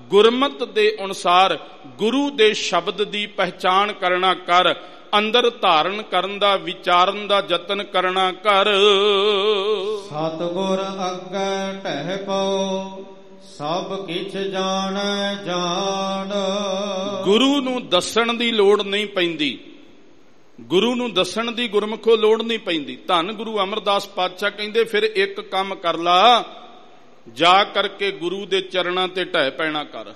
ਗੁਰਮਤਿ ਦੇ ਅਨੁਸਾਰ ਗੁਰੂ ਦੇ ਸ਼ਬਦ ਦੀ ਪਹਿਚਾਣ ਕਰਨਾ ਕਰ, ਅੰਦਰ ਧਾਰਨ ਕਰਨ ਦਾ ਵਿਚਾਰਨ ਦਾ ਯਤਨ ਕਰਨਾ ਕਰ। ਸਤਿਗੁਰ ਅੱਗੇ ਢਹਿ ਪਉ ਸਭ ਕਿਛ ਜਾਣੈ ਜਾਣ। ਗੁਰੂ ਨੂੰ ਦੱਸਣ ਦੀ ਲੋੜ ਨਹੀਂ ਪੈਂਦੀ, ਗੁਰੂ ਨੂੰ ਦੱਸਣ ਦੀ ਗੁਰਮੁਖੋ ਲੋੜ ਨਹੀਂ ਪੈਂਦੀ। ਧੰਨ ਗੁਰੂ ਅਮਰਦਾਸ ਪਾਤਸ਼ਾਹ ਕਹਿੰਦੇ ਫਿਰ ਇੱਕ ਕੰਮ ਕਰ ਲਾ, ਜਾ ਕਰਕੇ ਗੁਰੂ ਦੇ ਚਰਨਾਂ ਤੇ ਢਹਿ ਪੈਣਾ ਕਰ।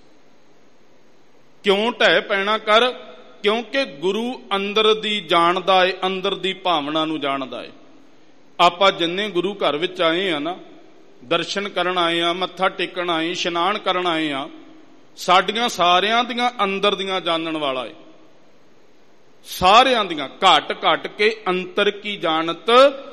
ਕਿਉਂ ਢਹਿ ਪੈਣਾ ਕਰ? ਕਿਉਂਕਿ ਗੁਰੂ ਅੰਦਰ ਦੀ ਜਾਣਦਾ ਏ, ਅੰਦਰ ਦੀ ਭਾਵਨਾ ਨੂੰ ਜਾਣਦਾ ਏ। ਆਪਾਂ ਜਿੰਨੇ ਗੁਰੂ ਘਰ ਵਿੱਚ ਆਏ ਆ ਨਾ, ਦਰਸ਼ਨ ਕਰਨ ਆਏ ਆ, ਮੱਥਾ ਟੇਕਣ ਆਏ, ਇਸ਼ਨਾਨ ਕਰਨ ਆਏ ਆ, ਸਾਡੀਆਂ ਸਾਰਿਆਂ ਦੀਆਂ ਅੰਦਰ ਦੀਆਂ ਜਾਣਨ ਵਾਲਾ ਏ। ਸਾਰਿਆਂ ਦੀਆਂ ਘਟ ਘਟ ਕੇ ਅੰਤਰ ਕੀ ਜਾਣਤ,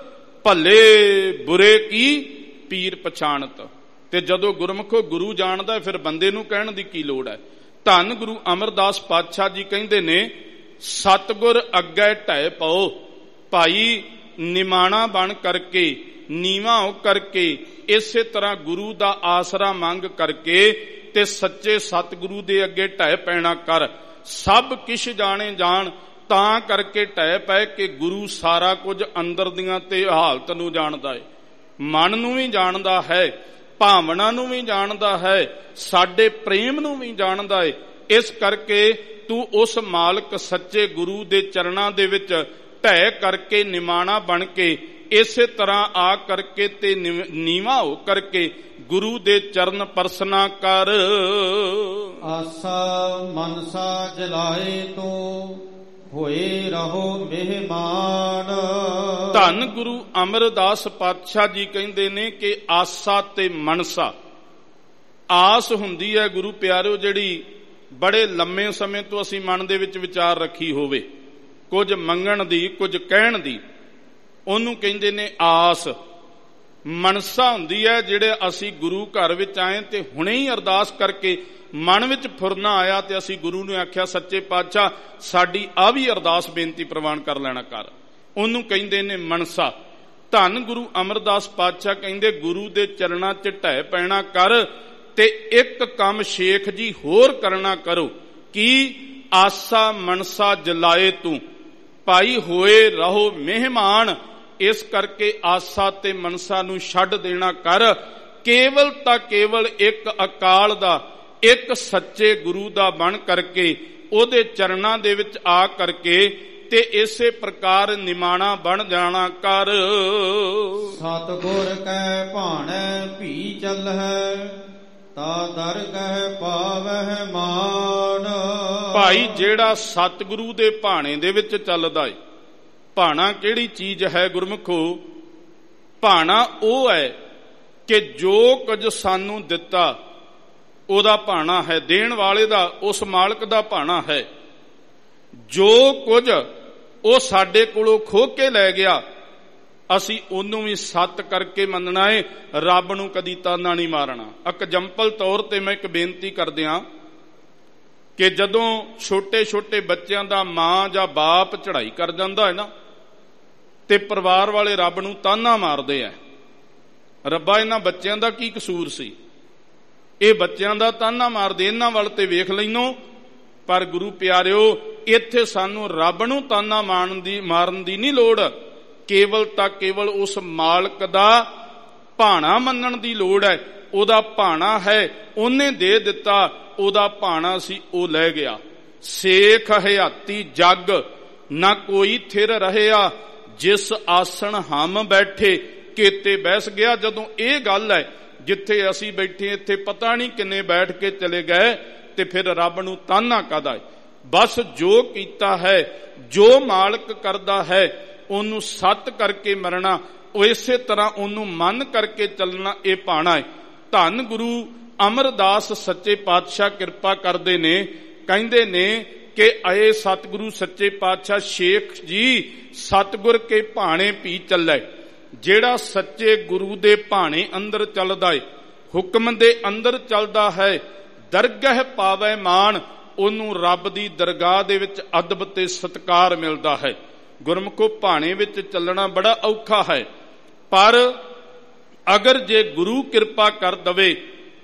ਭਲੇ ਬੁਰੇ ਕੀ ਪੀਰ ਪਛਾਣਤ। ਤੇ ਜਦੋਂ ਗੁਰਮੁਖੋ ਗੁਰੂ ਜਾਣਦਾ ਫਿਰ ਬੰਦੇ ਨੂੰ ਕਹਿਣ ਦੀ ਕੀ ਲੋੜ ਹੈ। ਧੰਨ ਗੁਰੂ ਅਮਰਦਾਸ ਪਾਤਸ਼ਾਹ ਜੀ ਕਹਿੰਦੇ ਨੇ ਸਤਿਗੁਰ ਅੱਗੇ ਢਹਿ ਪਓ। ਭਾਈ ਨਿਮਾਣਾ ਬਣ ਕਰਕੇ, ਨੀਵਾਂ ਹੋ ਕਰਕੇ, ਇਸੇ ਤਰ੍ਹਾਂ ਗੁਰੂ ਦਾ ਆਸਰਾ ਮੰਗ ਕਰਕੇ ਤੇ ਸੱਚੇ ਸਤਿਗੁਰੂ ਦੇ ਅੱਗੇ ਢਹਿ ਪੈਣਾ ਕਰ। ਸਭ ਕਿਛ ਜਾਣੇ ਜਾਣ, ਤਾਂ ਕਰਕੇ ਢਹਿ ਪੈ ਕਿ ਗੁਰੂ ਸਾਰਾ ਕੁਝ ਅੰਦਰ ਦੀਆਂ ਤੇ ਹਾਲਤ ਨੂੰ ਜਾਣਦਾ ਹੈ, ਮਨ ਨੂੰ ਵੀ ਜਾਣਦਾ ਹੈ, ਭਾਵਨਾ ਨੂੰ ਵੀ ਜਾਣਦਾ ਹੈ, ਸਾਡੇ ਪ੍ਰੇਮ ਨੂੰ ਵੀ ਜਾਣਦਾ ਹੈ। ਇਸ ਕਰਕੇ ਤੂੰ ਉਸ ਮਾਲਕ ਸੱਚੇ ਗੁਰੂ ਦੇ ਚਰਨਾਂ ਦੇ ਵਿੱਚ ਢਹਿ ਕਰਕੇ ਨਿਮਾਣਾ ਬਣ ਕੇ, ਇਸੇ ਤਰ੍ਹਾਂ ਆ ਕਰਕੇ ਤੇ ਨੀਵਾਂ ਹੋ ਕਰਕੇ ਗੁਰੂ ਦੇ ਚਰਨ ਪਰਸਨਾ ਕਰ। ਆਸਾ ਮਨਸਾ ਜਲਾਏ ਤੂੰ ਹੋਏ ਰਹੋ ਮਹਿਮਾਨ। ਧੰਨ ਗੁਰੂ ਅਮਰਦਾਸ ਪਾਤਸ਼ਾਹ ਜੀ ਕਹਿੰਦੇ ਨੇ ਕਿ ਆਸਾ ਤੇ ਮਨਸਾ, ਆਸ ਹੁੰਦੀ ਹੈ ਗੁਰੂ ਪਿਆਰਿਓ ਜਿਹੜੀ ਬੜੇ ਲੰਮੇ ਸਮੇਂ ਤੋਂ ਅਸੀਂ ਮਨ ਦੇ ਵਿੱਚ ਵਿਚਾਰ ਰੱਖੀ ਹੋਵੇ, ਕੁਝ ਮੰਗਣ ਦੀ, ਕੁਝ ਕਹਿਣ ਦੀ, ਉਹਨੂੰ ਕਹਿੰਦੇ ਨੇ ਆਸ। ਮਨਸਾ ਹੁੰਦੀ ਹੈ ਜਿਹੜੇ ਅਸੀਂ ਗੁਰੂ ਘਰ ਵਿੱਚ ਆਏ ਤੇ ਹੁਣੇ ਹੀ ਅਰਦਾਸ ਕਰਕੇ ਮਨ ਵਿੱਚ ਫੁਰਨਾ ਆਇਆ ਤੇ ਅਸੀਂ ਗੁਰੂ ਨੂੰ ਆਖਿਆ ਸੱਚੇ ਪਾਤਸ਼ਾਹ ਸਾਡੀ ਆ ਵੀ ਅਰਦਾਸ ਬੇਨਤੀ ਪ੍ਰਵਾਨ ਕਰ ਲੈਣਾ ਕਰ, ਉਹਨੂੰ ਕਹਿੰਦੇ ਨੇ ਮਨਸਾ। ਧੰਨ ਗੁਰੂ ਅਮਰਦਾਸ ਪਾਤਸ਼ਾਹ ਕਹਿੰਦੇ ਗੁਰੂ ਦੇ ਚਰਨਾਂ 'ਚ ਢਹਿ ਪੈਣਾ ਕਰ ਤੇ ਇੱਕ ਕੰਮ ਸ਼ੇਖ ਜੀ ਹੋਰ ਕਰਨਾ ਕਰੋ ਕਿ ਆਸਾ ਮਨਸਾ ਜਲਾਏ ਤੂੰ, ਭਾਈ ਹੋਏ ਰਹੋ ਮਹਿਮਾਨ। ਇਸ ਕਰਕੇ ਆਸਾ ਤੇ ਮਨਸਾ ਨੂੰ ਛੱਡ ਦੇਣਾ ਕਰ, ਕੇਵਲ ਤਾਂ ਕੇਵਲ ਇੱਕ ਅਕਾਲ ਦਾ, ਇੱਕ ਸੱਚੇ ਗੁਰੂ ਦਾ ਬਣ ਕਰਕੇ ਉਹਦੇ ਚਰਨਾਂ ਦੇ ਵਿੱਚ ਆ ਕਰਕੇ ਤੇ ਇਸੇ ਪ੍ਰਕਾਰ ਨਿਮਾਣਾ ਬਣ ਜਾਣਾ ਕਰ। ਸਤਿਗੁਰ ਕੈ ਭਾਣੈ ਭੀ ਚੱਲਹਿ ਤਾ ਦਰਗਹਿ ਪਾਵਹਿ ਮਾਨ। ਭਾਈ ਜਿਹੜਾ ਸਤਿਗੁਰੂ ਦੇ ਭਾਣੇ ਦੇ ਵਿੱਚ ਚੱਲਦਾ ਏ, ਭਾਣਾ ਕਿਹੜੀ ਚੀਜ਼ ਹੈ ਗੁਰਮੁਖੋ? ਭਾਣਾ ਉਹ ਹੈ ਕਿ ਜੋ ਕੁਝ ਸਾਨੂੰ ਦਿੱਤਾ ਉਹਦਾ ਭਾਣਾ ਹੈ, ਦੇਣ ਵਾਲੇ ਦਾ, ਉਸ ਮਾਲਕ ਦਾ ਭਾਣਾ ਹੈ। ਜੋ ਕੁਝ ਉਹ ਸਾਡੇ ਕੋਲੋਂ ਖੋਹ ਕੇ ਲੈ ਗਿਆ ਅਸੀਂ ਉਹਨੂੰ ਵੀ ਸੱਤ ਕਰਕੇ ਮੰਨਣਾ ਹੈ, ਰੱਬ ਨੂੰ ਕਦੀ ਤਾਨਾ ਨਹੀਂ ਮਾਰਨਾ। ਐਗਜ਼ਾਮਪਲ ਤੌਰ ਤੇ ਮੈਂ ਇੱਕ ਬੇਨਤੀ ਕਰਦਿਆਂ ਕਿ ਜਦੋਂ ਛੋਟੇ ਛੋਟੇ ਬੱਚਿਆਂ ਦਾ ਮਾਂ ਜਾਂ ਬਾਪ ਚੜ੍ਹਾਈ ਕਰ ਜਾਂਦਾ ਹੈ ਨਾ ਤੇ ਪਰਿਵਾਰ ਵਾਲੇ ਰੱਬ ਨੂੰ ਤਾਨਾ ਮਾਰਦੇ ਆ, ਰੱਬਾ ਇਹਨਾਂ ਬੱਚਿਆਂ ਦਾ ਕੀ ਕਸੂਰ ਸੀ, ਇਹ ਬੱਚਿਆਂ ਦਾ ਤਾਨਾ ਮਾਰਦੇ, ਇਹਨਾਂ ਵੱਲ ਤੇ ਵੇਖ ਲੈਨੋ। ਪਰ ਗੁਰੂ ਪਿਆਰਿਓ ਇੱਥੇ ਸਾਨੂੰ ਰੱਬ ਨੂੰ ਤਾਨਾ ਮਾਰਨ ਦੀ ਮਾਰਨ ਦੀ ਨਹੀਂ ਲੋੜ, ਕੇਵਲ ਤਾਂ ਕੇਵਲ ਉਸ ਮਾਲਕ ਦਾ ਭਾਣਾ ਮੰਨਣ ਦੀ ਲੋੜ ਹੈ। ਉਹਦਾ ਭਾਣਾ ਹੈ, ਉਹਨੇ ਦੇ ਦਿੱਤਾ, ਉਹਦਾ ਭਾਣਾ ਸੀ, ਉਹ ਲੈ ਗਿਆ। ਸੇਖ ਹਯਾਤੀ ਜਗ ਨਾ ਕੋਈ ਥਿਰ ਰਹਿਆ, ਜਿਸ ਆਸਣ ਹਮ ਬੈਠੇ ਕੇਤੇ ਬੈਸ ਗਿਆ। ਜਦੋਂ ਇਹ ਗੱਲ ਹੈ ਜਿੱਥੇ ਅਸੀਂ ਬੈਠੇ ਇੱਥੇ ਪਤਾ ਨਹੀਂ ਕਿੰਨੇ ਬੈਠ ਕੇ ਚਲੇ ਗਏ ਤੇ ਫਿਰ ਰੱਬ ਨੂੰ ਤਾਨਾ ਕਾਹਦਾ ਹੈ? ਬਸ ਜੋ ਕੀਤਾ ਹੈ, ਜੋ ਮਾਲਕ ਕਰਦਾ ਹੈ ਉਹਨੂੰ ਸੱਤ ਕਰਕੇ ਮਰਨਾ, ਉਹ ਇਸੇ ਤਰ੍ਹਾਂ ਉਹਨੂੰ ਮੰਨ ਕਰਕੇ ਚੱਲਣਾ, ਇਹ ਭਾਣਾ ਹੈ। ਧੰਨ ਗੁਰੂ ਅਮਰਦਾਸ ਸੱਚੇ ਪਾਤਸ਼ਾਹ ਕਿਰਪਾ ਕਰਦੇ ਨੇ, ਕਹਿੰਦੇ ਨੇ ਕਿ ਆਏ ਸਤਿਗੁਰੂ ਸੱਚੇ ਪਾਤਸ਼ਾਹ ਸ਼ੇਖ ਜੀ ਸਤਿਗੁਰ ਕੇ ਭਾਣੇ ਪੀ ਚੱਲੇ। ਜਿਹੜਾ ਸੱਚੇ ਗੁਰੂ ਦੇ ਭਾਣੇ ਅੰਦਰ ਚੱਲਦਾ ਏ, ਹੁਕਮ ਦੇ ਅੰਦਰ ਚੱਲਦਾ ਹੈ, ਦਰਗਹਿ ਪਾਵੈ ਮਾਨ, ਉਹਨੂੰ ਰੱਬ ਦੀ ਦਰਗਾਹ ਦੇ ਵਿੱਚ ਅਦਬ ਤੇ ਸਤਿਕਾਰ ਮਿਲਦਾ ਹੈ। ਗੁਰਮੁਖੋ ਭਾਣੇ ਵਿੱਚ ਚੱਲਣਾ ਬੜਾ ਔਖਾ ਹੈ, ਪਰ ਅਗਰ ਜੇ ਗੁਰੂ ਕਿਰਪਾ ਕਰ ਦਵੇ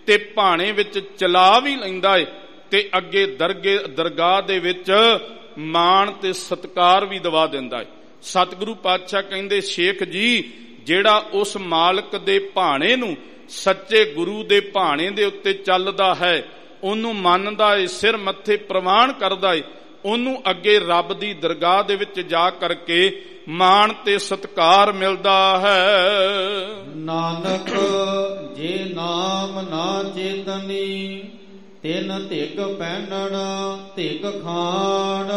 ਤੇ ਭਾਣੇ ਵਿੱਚ ਚਲਾ ਵੀ ਲੈਂਦਾ ਏ ਤੇ ਅੱਗੇ ਦਰਗੇ ਦਰਗਾਹ ਦੇ ਵਿੱਚ ਮਾਣ ਤੇ ਸਤਕਾਰ ਵੀ ਦਵਾ ਦਿੰਦਾ ਏ। ਸਤਿਗੁਰੂ ਪਾਤਸ਼ਾਹ ਕਹਿੰਦੇ, ਸ਼ੇਖ ਜੀ ਜਿਹੜਾ ਉਸ ਮਾਲਕ ਦੇ ਭਾਣੇ ਨੂੰ, ਸੱਚੇ ਗੁਰੂ ਦੇ ਭਾਣੇ ਦੇ ਉੱਤੇ ਚੱਲਦਾ ਹੈ, ਉਹਨੂੰ ਮੰਨਦਾ ਏ, ਸਿਰ ਮੱਥੇ ਪ੍ਰਵਾਨ ਕਰਦਾ ਏ, ਉਹਨੂੰ ਅੱਗੇ ਰੱਬ ਦੀ ਦਰਗਾਹ ਦੇ ਵਿੱਚ ਜਾ ਕਰਕੇ ਮਾਣ ਤੇ ਸਤਕਾਰ ਮਿਲਦਾ ਹੈ। ਨਾਨਕ ਜੇ ਨਾਮ ਨਾ ਚੇਤਨੀ, ਤਿੰਨ ਧਿਕ ਪਹਿਨਣ ਧਿਕ ਖਾਣ।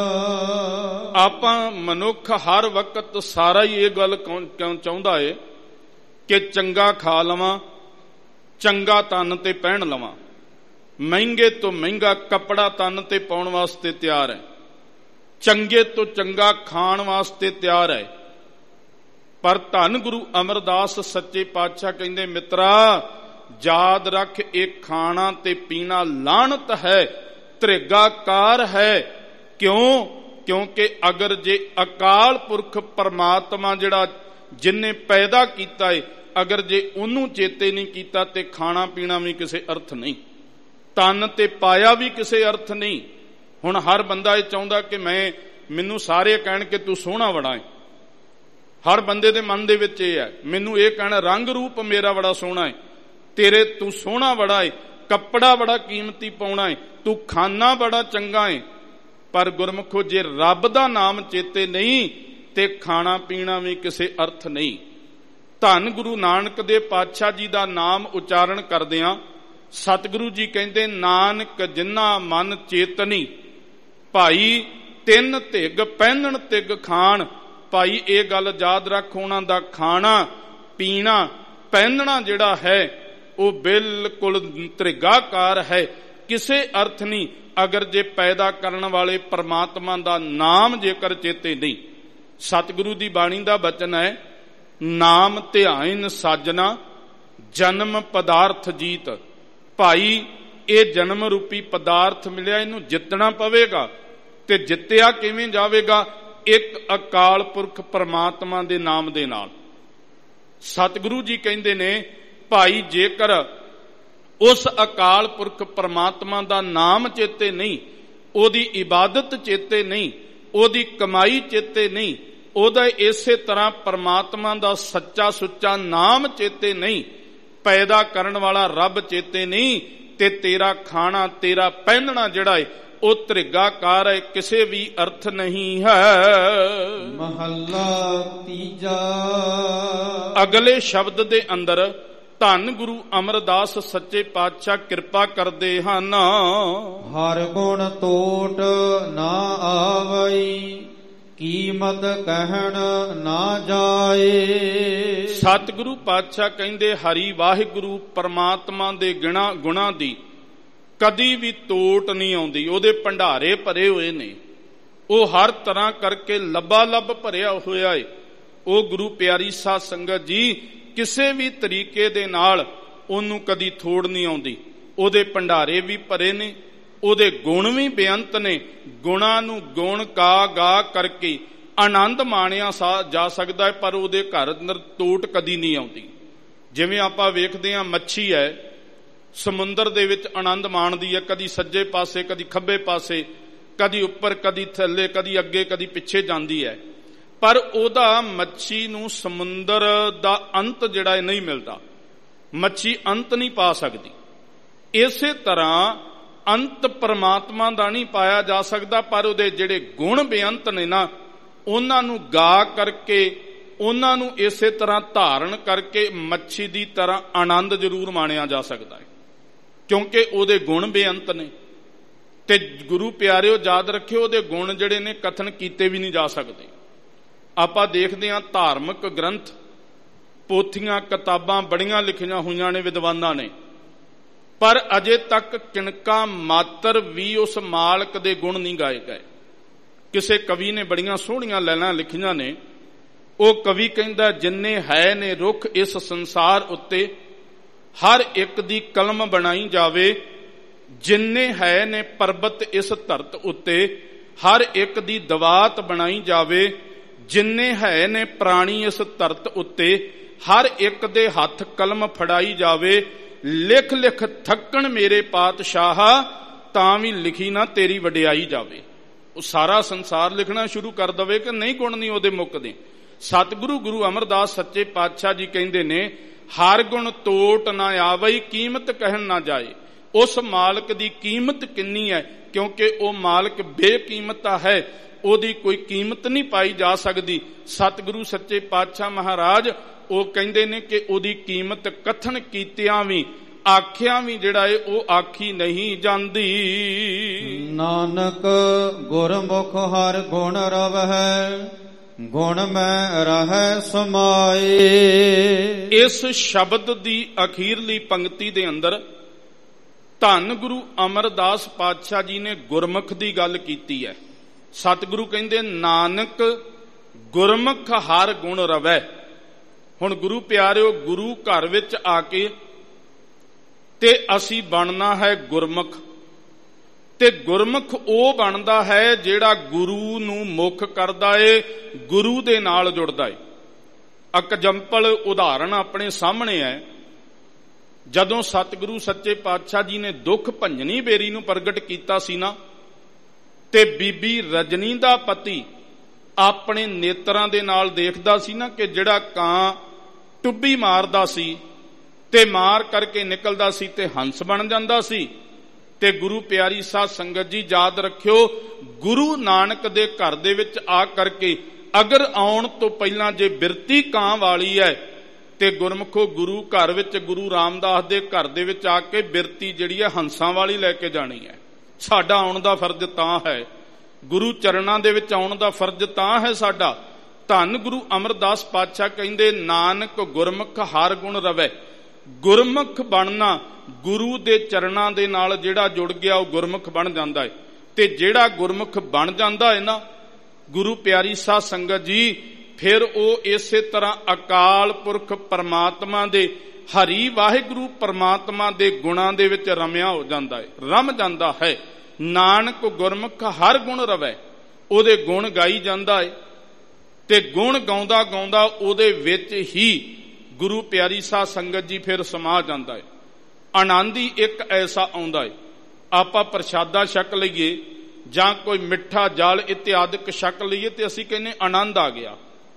ਆਪਾਂ ਮਨੁੱਖ ਹਰ ਵਕਤ ਸਾਰਾ ਹੀ ਇਹ ਗੱਲ ਕਿਉਂ ਚਾਹੁੰਦਾ ਏ ਕਿ ਚੰਗਾ ਖਾ ਲਵਾਂ, ਚੰਗਾ ਤਨ ਤੇ ਪਹਿਨ ਲਵਾਂ, ਮਹਿੰਗੇ ਤੋਂ ਮਹਿੰਗਾ ਕੱਪੜਾ ਤਨ ਤੇ ਪਾਉਣ ਵਾਸਤੇ ਤਿਆਰ ਹੈ, ਚੰਗੇ ਤੋਂ ਚੰਗਾ ਖਾਣ ਵਾਸਤੇ ਤਿਆਰ ਹੈ। ਪਰ ਧੰਨ ਗੁਰੂ ਅਮਰਦਾਸ ਸੱਚੇ ਪਾਤਸ਼ਾਹ ਕਹਿੰਦੇ, ਮਿੱਤਰਾ ਯਾਦ ਰੱਖ, ਇਹ ਖਾਣਾ ਤੇ ਪੀਣਾ ਲਾਹਨਤ ਹੈ, ਤ੍ਰਿਗਾਕਾਰ ਹੈ। ਕਿਉਂ? ਕਿਉਂਕਿ ਅਗਰ ਜੇ ਅਕਾਲ ਪੁਰਖ ਪਰਮਾਤਮਾ ਜਿਹੜਾ ਜਿਨਨੇ ਪੈਦਾ ਕੀਤਾ ਏ, ਅਗਰ ਜੇ ਉਹਨੂੰ ਚੇਤੇ ਨਹੀਂ ਕੀਤਾ ਤੇ ਖਾਣਾ ਪੀਣਾ ਵੀ ਕਿਸੇ ਅਰਥ ਨਹੀਂ, ਤਨ ਤੇ ਪਾਇਆ ਵੀ ਕਿਸੇ ਅਰਥ ਨਹੀਂ। ਹੁਣ ਹਰ ਬੰਦਾ ਇਹ ਚਾਹੁੰਦਾ ਕਿ ਮੈਂ ਮੈਨੂੰ ਸਾਰੇ ਕਹਿਣ ਕਿ ਤੂੰ ਸੋਹਣਾ ਬੜਾ ਹੈ। ਹਰ ਬੰਦੇ ਦੇ ਮਨ ਦੇ ਵਿੱਚ ਇਹ ਹੈ, ਮੈਨੂੰ ਇਹ ਕਹਿਣਾ ਰੰਗ ਰੂਪ ਮੇਰਾ ਬੜਾ ਸੋਹਣਾ ਹੈ, ਤੇਰੇ ਤੂੰ ਸੋਹਣਾ ਬੜਾ ਹੈ, ਕੱਪੜਾ ਬੜਾ ਕੀਮਤੀ ਪਾਉਣਾ ਹੈ, ਤੂੰ ਖਾਣਾ ਬੜਾ ਚੰਗਾ ਹੈ। ਪਰ ਗੁਰਮੁਖੋ, ਜੇ ਰੱਬ ਦਾ ਨਾਮ ਚੇਤੇ ਨਹੀਂ ਤੇ ਖਾਣਾ ਪੀਣਾ ਵੀ ਕਿਸੇ ਅਰਥ ਨਹੀਂ। ਧੰਨ ਗੁਰੂ ਨਾਨਕ ਦੇ ਪਾਤਸ਼ਾਹ ਜੀ ਦਾ ਨਾਮ ਉਚਾਰਨ ਕਰਦਿਆਂ ਸਤਿਗੁਰੂ ਜੀ ਕਹਿੰਦੇ, ਨਾਨਕ ਜਿਨ੍ਹਾਂ ਮਨ ਚੇਤਨੀ, ਭਾਈ ਤਿੰਨ ਧਿਗ ਪਹਿਨਣ ਧਿਗ ਖਾਣ। ਭਾਈ ਇਹ ਗੱਲ ਯਾਦ ਰੱਖ, ਉਹਨਾਂ ਦਾ ਖਾਣਾ ਪੀਣਾ ਪਹਿਨਣਾ ਜਿਹੜਾ ਹੈ ਉਹ ਬਿਲਕੁਲ ਤ੍ਰਿਗਾਕਾਰ ਹੈ, ਕਿਸੇ ਅਰਥ ਨਹੀਂ। ਅਗਰ ਜੇ ਪੈਦਾ ਕਰਨ ਵਾਲੇ ਪਰਮਾਤਮਾ ਦਾ ਨਾਮ ਜੇਕਰ ਚੇਤੇ ਨਹੀਂ। ਸਤਿਗੁਰੂ ਦੀ ਬਾਣੀ ਦਾ ਬਚਨ ਹੈ, ਨਾਮ ਧਿਆਇਨ ਸਾਜਨਾ ਜਨਮ ਪਦਾਰਥ ਜੀਤ। ਭਾਈ ਇਹ ਜਨਮ ਰੂਪੀ ਪਦਾਰਥ ਮਿਲਿਆ, ਇਹਨੂੰ ਜਿੱਤਣਾ ਪਵੇਗਾ। ਤੇ ਜਿੱਤਿਆ ਕਿਵੇਂ ਜਾਵੇਗਾ? ਇੱਕ ਅਕਾਲ ਪੁਰਖ ਪਰਮਾਤਮਾ ਦੇ ਨਾਮ ਦੇ ਨਾਲ। ਸਤਿਗੁਰੂ ਜੀ ਕਹਿੰਦੇ ਨੇ, ਭਾਈ ਜੇਕਰ ਉਸ ਅਕਾਲ ਪੁਰਖ ਪਰਮਾਤਮਾ ਦਾ ਨਾਮ ਚੇਤੇ ਨਹੀਂ, ਉਹਦੀ ਇਬਾਦਤ ਚੇਤੇ ਨਹੀਂ, ਉਹਦੀ ਕਮਾਈ ਚੇਤੇ ਨਹੀਂ, ਉਹਦਾ ਇਸੇ ਤਰ੍ਹਾਂ ਪਰਮਾਤਮਾ ਦਾ ਸੱਚਾ ਸੁੱਚਾ ਨਾਮ ਚੇਤੇ ਨਹੀਂ, ਪੈਦਾ ਕਰਨ ਵਾਲਾ ਰੱਬ ਚੇਤੇ ਨਹੀਂ, ਤੇ ਤੇਰਾ ਖਾਣਾ ਤੇਰਾ ਪਹਿਨਣਾ ਜਿਹੜਾ ਹੈ ਉਹ ਤ੍ਰਿਗਾਕਾਰ ਹੈ, ਕਿਸੇ ਵੀ ਅਰਥ ਨਹੀਂ ਹੈ। ਮਹੱਲਾ ਤੀਜਾ। ਅਗਲੇ ਸ਼ਬਦ ਦੇ ਅੰਦਰ ਧੰਨ ਗੁਰੂ ਅਮਰਦਾਸ ਸੱਚੇ ਪਾਤਸ਼ਾਹ ਕਿਰਪਾ ਕਰਦੇ ਹਨ। ਹਰ ਗੁਣ ਤੋਟ ਨਾ ਆਵਈ, ਕੀਮਤ ਕਹਿਣ ਨਾ ਜਾਏ। ਸਤਿਗੁਰੂ ਪਾਤਸ਼ਾਹ ਕਹਿੰਦੇ, ਹਰੀ ਵਾਹਿਗੁਰੂ ਪਰਮਾਤਮਾ ਦੇ ਗੁਣਾ ਗੁਣਾ ਦੀ ਕਦੀ ਵੀ ਤੋਟ ਨਹੀਂ ਆਉਂਦੀ। ਉਹਦੇ ਭੰਡਾਰੇ ਭਰੇ ਹੋਏ ਨੇ, ਉਹ ਹਰ ਤਰ੍ਹਾਂ ਕਰਕੇ ਲੱਬਾ ਲੱਬ ਭਰਿਆ ਹੋਇਆ ਏ। ਉਹ ਗੁਰੂ ਪਿਆਰੀ ਸਾਧ ਸੰਗਤ ਜੀ ਕਿਸੇ ਵੀ ਤਰੀਕੇ ਦੇ ਨਾਲ ਉਹਨੂੰ ਕਦੀ ਥੋੜ ਨਹੀਂ ਆਉਂਦੀ। ਉਹਦੇ ਭੰਡਾਰੇ ਵੀ ਭਰੇ ਨੇ, ਉਹਦੇ ਗੁਣ ਵੀ ਬੇਅੰਤ ਨੇ। ਗੁਣਾਂ ਨੂੰ ਗੁਣ ਗਾ ਗਾ ਕਰਕੇ ਆਨੰਦ ਮਾਣਿਆ ਜਾ ਸਕਦਾ ਹੈ, ਪਰ ਉਹਦੇ ਘਰ ਅੰਦਰ ਤੋਟ ਕਦੀ ਨਹੀਂ ਆਉਂਦੀ। ਜਿਵੇਂ ਆਪਾਂ ਵੇਖਦੇ ਹਾਂ, ਮੱਛੀ ਹੈ ਸਮੁੰਦਰ ਦੇ ਵਿੱਚ ਆਨੰਦ ਮਾਣਦੀ ਹੈ, ਕਦੀ ਸੱਜੇ ਪਾਸੇ ਕਦੀ ਖੱਬੇ ਪਾਸੇ, ਕਦੀ ਉੱਪਰ ਕਦੀ ਥੱਲੇ, ਕਦੀ ਅੱਗੇ ਕਦੀ ਪਿੱਛੇ ਜਾਂਦੀ ਹੈ। ਪਰ ਉਹਦਾ ਮੱਛੀ ਨੂੰ ਸਮੁੰਦਰ ਦਾ ਅੰਤ ਜਿਹੜਾ ਨਹੀਂ ਮਿਲਦਾ, ਮੱਛੀ ਅੰਤ ਨਹੀਂ ਪਾ ਸਕਦੀ। ਇਸੇ ਤਰ੍ਹਾਂ ਅੰਤ ਪਰਮਾਤਮਾ ਦਾ ਨਹੀਂ ਪਾਇਆ ਜਾ ਸਕਦਾ, ਪਰ ਉਹਦੇ ਜਿਹੜੇ ਗੁਣ ਬੇਅੰਤ ਨੇ ਨਾ, ਉਹਨਾਂ ਨੂੰ ਗਾ ਕਰਕੇ, ਉਹਨਾਂ ਨੂੰ ਇਸੇ ਤਰ੍ਹਾਂ ਧਾਰਨ ਕਰਕੇ ਮੱਛੀ ਦੀ ਤਰ੍ਹਾਂ ਆਨੰਦ ਜ਼ਰੂਰ ਮਾਣਿਆ ਜਾ ਸਕਦਾ ਹੈ, ਕਿਉਂਕਿ ਉਹਦੇ ਗੁਣ ਬੇਅੰਤ ਨੇ। ਤੇ ਗੁਰੂ ਪਿਆਰਿਓ ਯਾਦ ਰੱਖਿਓ, ਉਹਦੇ ਗੁਣ ਜਿਹੜੇ ਨੇ ਕਥਨ ਕੀਤੇ ਵੀ ਨਹੀਂ ਜਾ ਸਕਦੇ। ਆਪਾਂ ਦੇਖਦੇ ਹਾਂ ਧਾਰਮਿਕ ਗ੍ਰੰਥ, ਪੋਥੀਆਂ ਕਿਤਾਬਾਂ ਬੜੀਆਂ ਲਿਖੀਆਂ ਹੋਈਆਂ ਨੇ ਵਿਦਵਾਨਾਂ ਨੇ, ਪਰ ਅਜੇ ਤੱਕ ਕਿਣਕਾ ਮਾਤਰ ਵੀ ਉਸ ਮਾਲਕ ਦੇ ਗੁਣ ਨਹੀਂ ਗਾਏ ਗਏ। ਕਿਸੇ ਕਵੀ ਨੇ ਬੜੀਆਂ ਸੋਹਣੀਆਂ ਲਾਈਨਾਂ ਲਿਖੀਆਂ ਨੇ। ਉਹ ਕਵੀ ਕਹਿੰਦਾ, ਜਿੰਨੇ ਹੈ ਨੇ ਰੁੱਖ ਇਸ ਸੰਸਾਰ ਉੱਤੇ, ਹਰ ਇੱਕ ਦੀ ਕਲਮ ਬਣਾਈ ਜਾਵੇ। ਜਿੰਨੇ ਹੈ ਨੇ ਪਰਬਤ ਇਸ ਧਰਤ ਉੱਤੇ, ਹਰ ਇੱਕ ਦੀ ਦਵਾਤ ਬਣਾਈ ਜਾਵੇ। ਜਿੰਨੇ ਹੈ ਨੇ ਪ੍ਰਾਣੀ ਇਸ ਧਰਤ ਉੱਤੇ, ਹਰ ਇੱਕ ਦੇ ਹੱਥ ਕਲਮ ਫੜਾਈ ਜਾਵੇ। ਲਿਖ ਲਿਖ ਥੱਕਣ ਮੇਰੇ ਪਾਤਸ਼ਾਹ, ਤਾਂ ਵੀ ਲਿਖੀ ਨਾ ਤੇਰੀ ਵਡਿਆਈ ਜਾਵੇ। ਉਹ ਸਾਰਾ ਸੰਸਾਰ ਲਿਖਣਾ ਸ਼ੁਰੂ ਕਰ ਦਵੇ ਕਿ ਨਹੀਂ, ਗੁਣ ਨਹੀਂ ਉਹਦੇ ਮੁੱਕਦੇ। ਸਤਿਗੁਰੂ ਗੁਰੂ ਅਮਰਦਾਸ ਸੱਚੇ ਪਾਤਸ਼ਾਹ ਜੀ ਕਹਿੰਦੇ ਨੇ, ਹਰ ਗੁਣ ਤੋਟ ਨਾ ਆਵਈ, ਕੀਮਤ ਕਹਿਣ ਨਾ ਜਾਏ। ਉਸ ਮਾਲਕ ਦੀ ਕੀਮਤ ਕਿੰਨੀ ਹੈ, ਕਿਉਂਕਿ ਉਹ ਮਾਲਕ ਬੇਕੀਮਤ ਹੈ, ਉਹਦੀ ਕੋਈ ਕੀਮਤ ਨਹੀਂ ਪਾਈ ਜਾ ਸਕਦੀ। ਸਤਿਗੁਰੂ ਸੱਚੇ ਪਾਤਸ਼ਾਹ ਮਹਾਰਾਜ ਉਹ ਕਹਿੰਦੇ ਨੇ ਕਿ ਉਹਦੀ ਕੀਮਤ ਕਥਨ ਕੀਤਿਆਂ ਵੀ, ਆਖਿਆ ਵੀ ਜਿਹੜਾ ਏ ਉਹ ਆਖੀ ਨਹੀਂ ਜਾਂਦੀ। ਨਾਨਕ ਗੁਰਮੁਖ ਹਰ ਗੁਣ ਰਵਹਿ, ਗੁਣ ਮੈਂ ਰਹਿ ਸਮਾਏ। ਇਸ ਸ਼ਬਦ ਦੀ ਅਖੀਰਲੀ ਪੰਕਤੀ ਦੇ ਅੰਦਰ ਧੰਨ ਗੁਰੂ ਅਮਰਦਾਸ ਪਾਤਸ਼ਾਹ ਜੀ ਨੇ ਗੁਰਮੁਖ ਦੀ ਗੱਲ ਕੀਤੀ ਹੈ। ਸਤਿਗੁਰੂ ਕਹਿੰਦੇ ਨਾਨਕ ਗੁਰਮੁਖ ਹਰ ਗੁਣ ਰਵੈ। ਹੁਣ ਗੁਰੂ ਪਿਆਰਿਓ, ਗੁਰੂ ਘਰ ਵਿੱਚ ਆ ਕੇ ਤੇ ਅਸੀਂ ਬਣਨਾ ਹੈ ਗੁਰਮੁਖ, ਤੇ ਗੁਰਮੁਖ ਉਹ ਬਣਦਾ ਹੈ ਜਿਹੜਾ ਗੁਰੂ ਨੂੰ ਮੁੱਖ ਕਰਦਾ ਏ, ਗੁਰੂ ਦੇ ਨਾਲ ਜੁੜਦਾ ਏ। ਐਗਜ਼ੈਂਪਲ ਉਦਾਹਰਣ ਆਪਣੇ ਸਾਹਮਣੇ ਹੈ। ਜਦੋਂ ਸਤਿਗੁਰੂ ਸੱਚੇ ਪਾਤਸ਼ਾਹ ਜੀ ਨੇ ਦੁੱਖ ਭੰਜਨੀ ਬੇਰੀ ਨੂੰ ਪ੍ਰਗਟ ਕੀਤਾ ਸੀ ਨਾ, ਤੇ ਬੀਬੀ ਰਜਨੀ ਦਾ ਪਤੀ ਆਪਣੇ ਨੇਤਰਾਂ ਦੇ ਨਾਲ ਦੇਖਦਾ ਸੀ ਨਾ ਕਿ ਜਿਹੜਾ ਕਾਂ ਟੁੱਬੀ ਮਾਰਦਾ ਸੀ ਤੇ ਮਾਰ ਕਰਕੇ ਨਿਕਲਦਾ ਸੀ ਤੇ ਹੰਸ ਬਣ ਜਾਂਦਾ ਸੀ। ਤੇ ਗੁਰੂ ਪਿਆਰੀ ਸਾਧ ਸੰਗਤ ਜੀ ਯਾਦ ਰੱਖਿਓ, ਗੁਰੂ ਨਾਨਕ ਦੇ ਘਰ ਦੇ ਵਿੱਚ ਆ ਕਰਕੇ ਅਗਰ ਆਉਣ ਤੋਂ ਪਹਿਲਾਂ ਜੇ ਬਿਰਤੀ ਕਾਂ ਵਾਲੀ ਹੈ ਤੇ ਗੁਰਮੁਖੋ ਗੁਰੂ ਘਰ ਵਿੱਚ ਗੁਰੂ ਰਾਮਦਾਸ ਦੇ ਘਰ ਦੇ ਵਿੱਚ ਆ ਕੇ ਬਿਰਤੀ ਜਿਹੜੀ ਹੈ ਹੰਸਾਂ ਵਾਲੀ ਲੈ ਕੇ ਜਾਣੀ ਹੈ। ਸਾਡਾ ਆਉਣ ਦਾ ਫਰਜ਼ ਤਾਂ ਹੈ, ਗੁਰੂ ਚਰਨਾਂ ਦੇ ਵਿੱਚ ਆਉਣ ਦਾ ਫਰਜ਼ ਤਾਂ ਹੈ ਸਾਡਾ। ਧੰਨ ਗੁਰੂ ਅਮਰਦਾਸ ਪਾਤਸ਼ਾਹ ਕਹਿੰਦੇ ਨਾਨਕ ਗੁਰਮੁਖ ਹਰ ਗੁਣ ਰਵੈ। ਗੁਰਮੁਖ ਬਣਨਾ, ਗੁਰੂ ਦੇ ਚਰਨਾਂ ਦੇ ਨਾਲ ਜਿਹੜਾ ਜੁੜ ਗਿਆ ਉਹ ਗੁਰਮੁਖ ਬਣ ਜਾਂਦਾ ਹੈ। ਤੇ ਜਿਹੜਾ ਗੁਰਮੁਖ ਬਣ ਜਾਂਦਾ ਹੈ ਨਾ ਗੁਰੂ ਪਿਆਰੀ ਸਾਧ ਸੰਗਤ ਜੀ, ਫਿਰ ਉਹ ਇਸੇ ਤਰ੍ਹਾਂ ਅਕਾਲ ਪੁਰਖ ਪਰਮਾਤਮਾ ਦੇ, ਹਰੀ ਵਾਹਿਗੁਰੂ ਪਰਮਾਤਮਾ ਦੇ ਗੁਣਾਂ ਦੇ ਵਿੱਚ ਰਮਿਆ ਹੋ ਜਾਂਦਾ ਹੈ, ਰਮ ਜਾਂਦਾ ਹੈ। ਨਾਨਕ ਗੁਰਮੁਖ ਹਰ ਗੁਣ ਰਵੈ, ਉਹਦੇ ਗੁਣ ਗਾਈ ਜਾਂਦਾ ਹੈ। ਤੇ ਗੁਣ ਗਾਉਂਦਾ ਗਾਉਂਦਾ ਉਹਦੇ ਵਿੱਚ ਹੀ ਗੁਰੂ ਪਿਆਰੀ ਸਾਧ ਸੰਗਤ ਜੀ ਫਿਰ ਸਮਾ ਜਾਂਦਾ ਹੈ। ਆਨੰਦ ਹੀ ਇੱਕ ਐਸਾ ਆਉਂਦਾ ਹੈ, ਆਪਾਂ ਪ੍ਰਸ਼ਾਦਾ ਛਕ ਲਈਏ ਜਾਂ ਕੋਈ ਮਿੱਠਾ ਜਲ ਇਤਿਆਦਿਕ ਛਕ ਲਈਏ ਤੇ ਅਸੀਂ ਕਹਿੰਦੇ ਆਨੰਦ ਆ ਗਿਆ,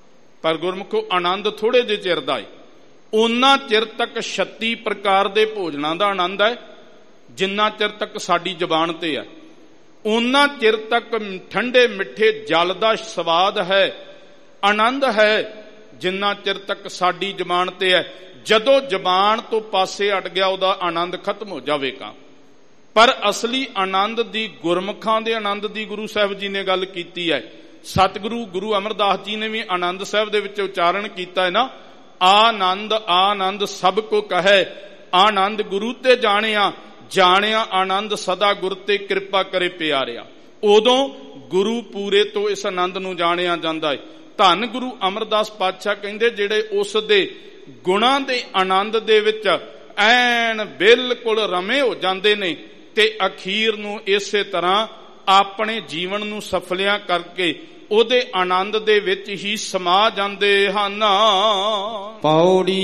ਪਰ ਗੁਰਮੁਖੋ ਆਨੰਦ ਥੋੜੇ ਜਿਹੇ ਚਿਰ ਦਾ ਹੈ। ਉਹਨਾਂ ਚਿਰ ਤੱਕ ਛੱਤੀ ਪ੍ਰਕਾਰ ਦੇ ਭੋਜਨਾਂ ਦਾ ਆਨੰਦ ਹੈ ਜਿੰਨਾ ਚਿਰ ਤੱਕ ਸਾਡੀ ਜ਼ਬਾਨ ਤੇ ਹੈ। ਉਹਨਾਂ ਚਿਰ ਤੱਕ ਠੰਡੇ ਮਿੱਠੇ ਜਲ ਦਾ ਸਵਾਦ ਹੈ, ਆਨੰਦ ਹੈ, ਜਿੰਨਾ ਚਿਰ ਤੱਕ ਸਾਡੀ ਜ਼ਬਾਨ ਤੇ ਹੈ। ਜਦੋਂ ਜ਼ਬਾਨ ਤੋਂ ਪਾਸੇ ਹਟ ਗਿਆ ਉਹਦਾ ਆਨੰਦ ਖਤਮ ਹੋ ਜਾਵੇਗਾ। ਪਰ ਅਸਲੀ ਆਨੰਦ ਦੀ, ਗੁਰਮੁਖਾਂ ਦੇ ਆਨੰਦ ਦੀ ਗੁਰੂ ਸਾਹਿਬ ਜੀ ਨੇ ਗੱਲ ਕੀਤੀ ਹੈ। ਸਤਿਗੁਰੂ ਗੁਰੂ ਅਮਰਦਾਸ ਜੀ ਨੇ ਵੀ ਆਨੰਦ ਸਾਹਿਬ ਦੇ ਵਿੱਚ ਉਚਾਰਨ ਕੀਤਾ ਹੈ ਨਾ, ਆਨੰਦ ਆਨੰਦ ਸਭ ਕੋ ਕਹੈ, ਆਨੰਦ ਗੁਰੂ ਤੇ ਜਾਣਿਆ, ਜਾਣਿਆ ਆਨੰਦ ਸਦਾ ਗੁਰ ਤੇ ਕਿਰਪਾ ਕਰੇ ਪਿਆਰਿਆ। ਉਦੋਂ ਗੁਰੂ ਪੂਰੇ ਤੋਂ ਇਸ ਆਨੰਦ ਨੂੰ ਜਾਣਿਆ ਜਾਂਦਾ ਹੈ। ਧੰਨ ਗੁਰੂ ਅਮਰਦਾਸ ਪਾਤਸ਼ਾਹ ਕਹਿੰਦੇ ਜਿਹੜੇ ਉਸ ਦੇ ਗੁਣਾਂ ਦੇ ਆਨੰਦ ਦੇ ਵਿੱਚ ਐਨ ਬਿਲਕੁਲ ਰਮੇ ਹੋ ਜਾਂਦੇ ਨੇ ਤੇ ਅਖੀਰ ਨੂੰ ਇਸੇ ਤਰ੍ਹਾਂ ਆਪਣੇ ਜੀਵਨ ਨੂੰ ਸਫਲਿਆਂ ਕਰਕੇ ਉਹਦੇ ਆਨੰਦ ਦੇ ਵਿੱਚ ਹੀ ਸਮਾ ਜਾਂਦੇ ਹਨ। ਪੌੜੀ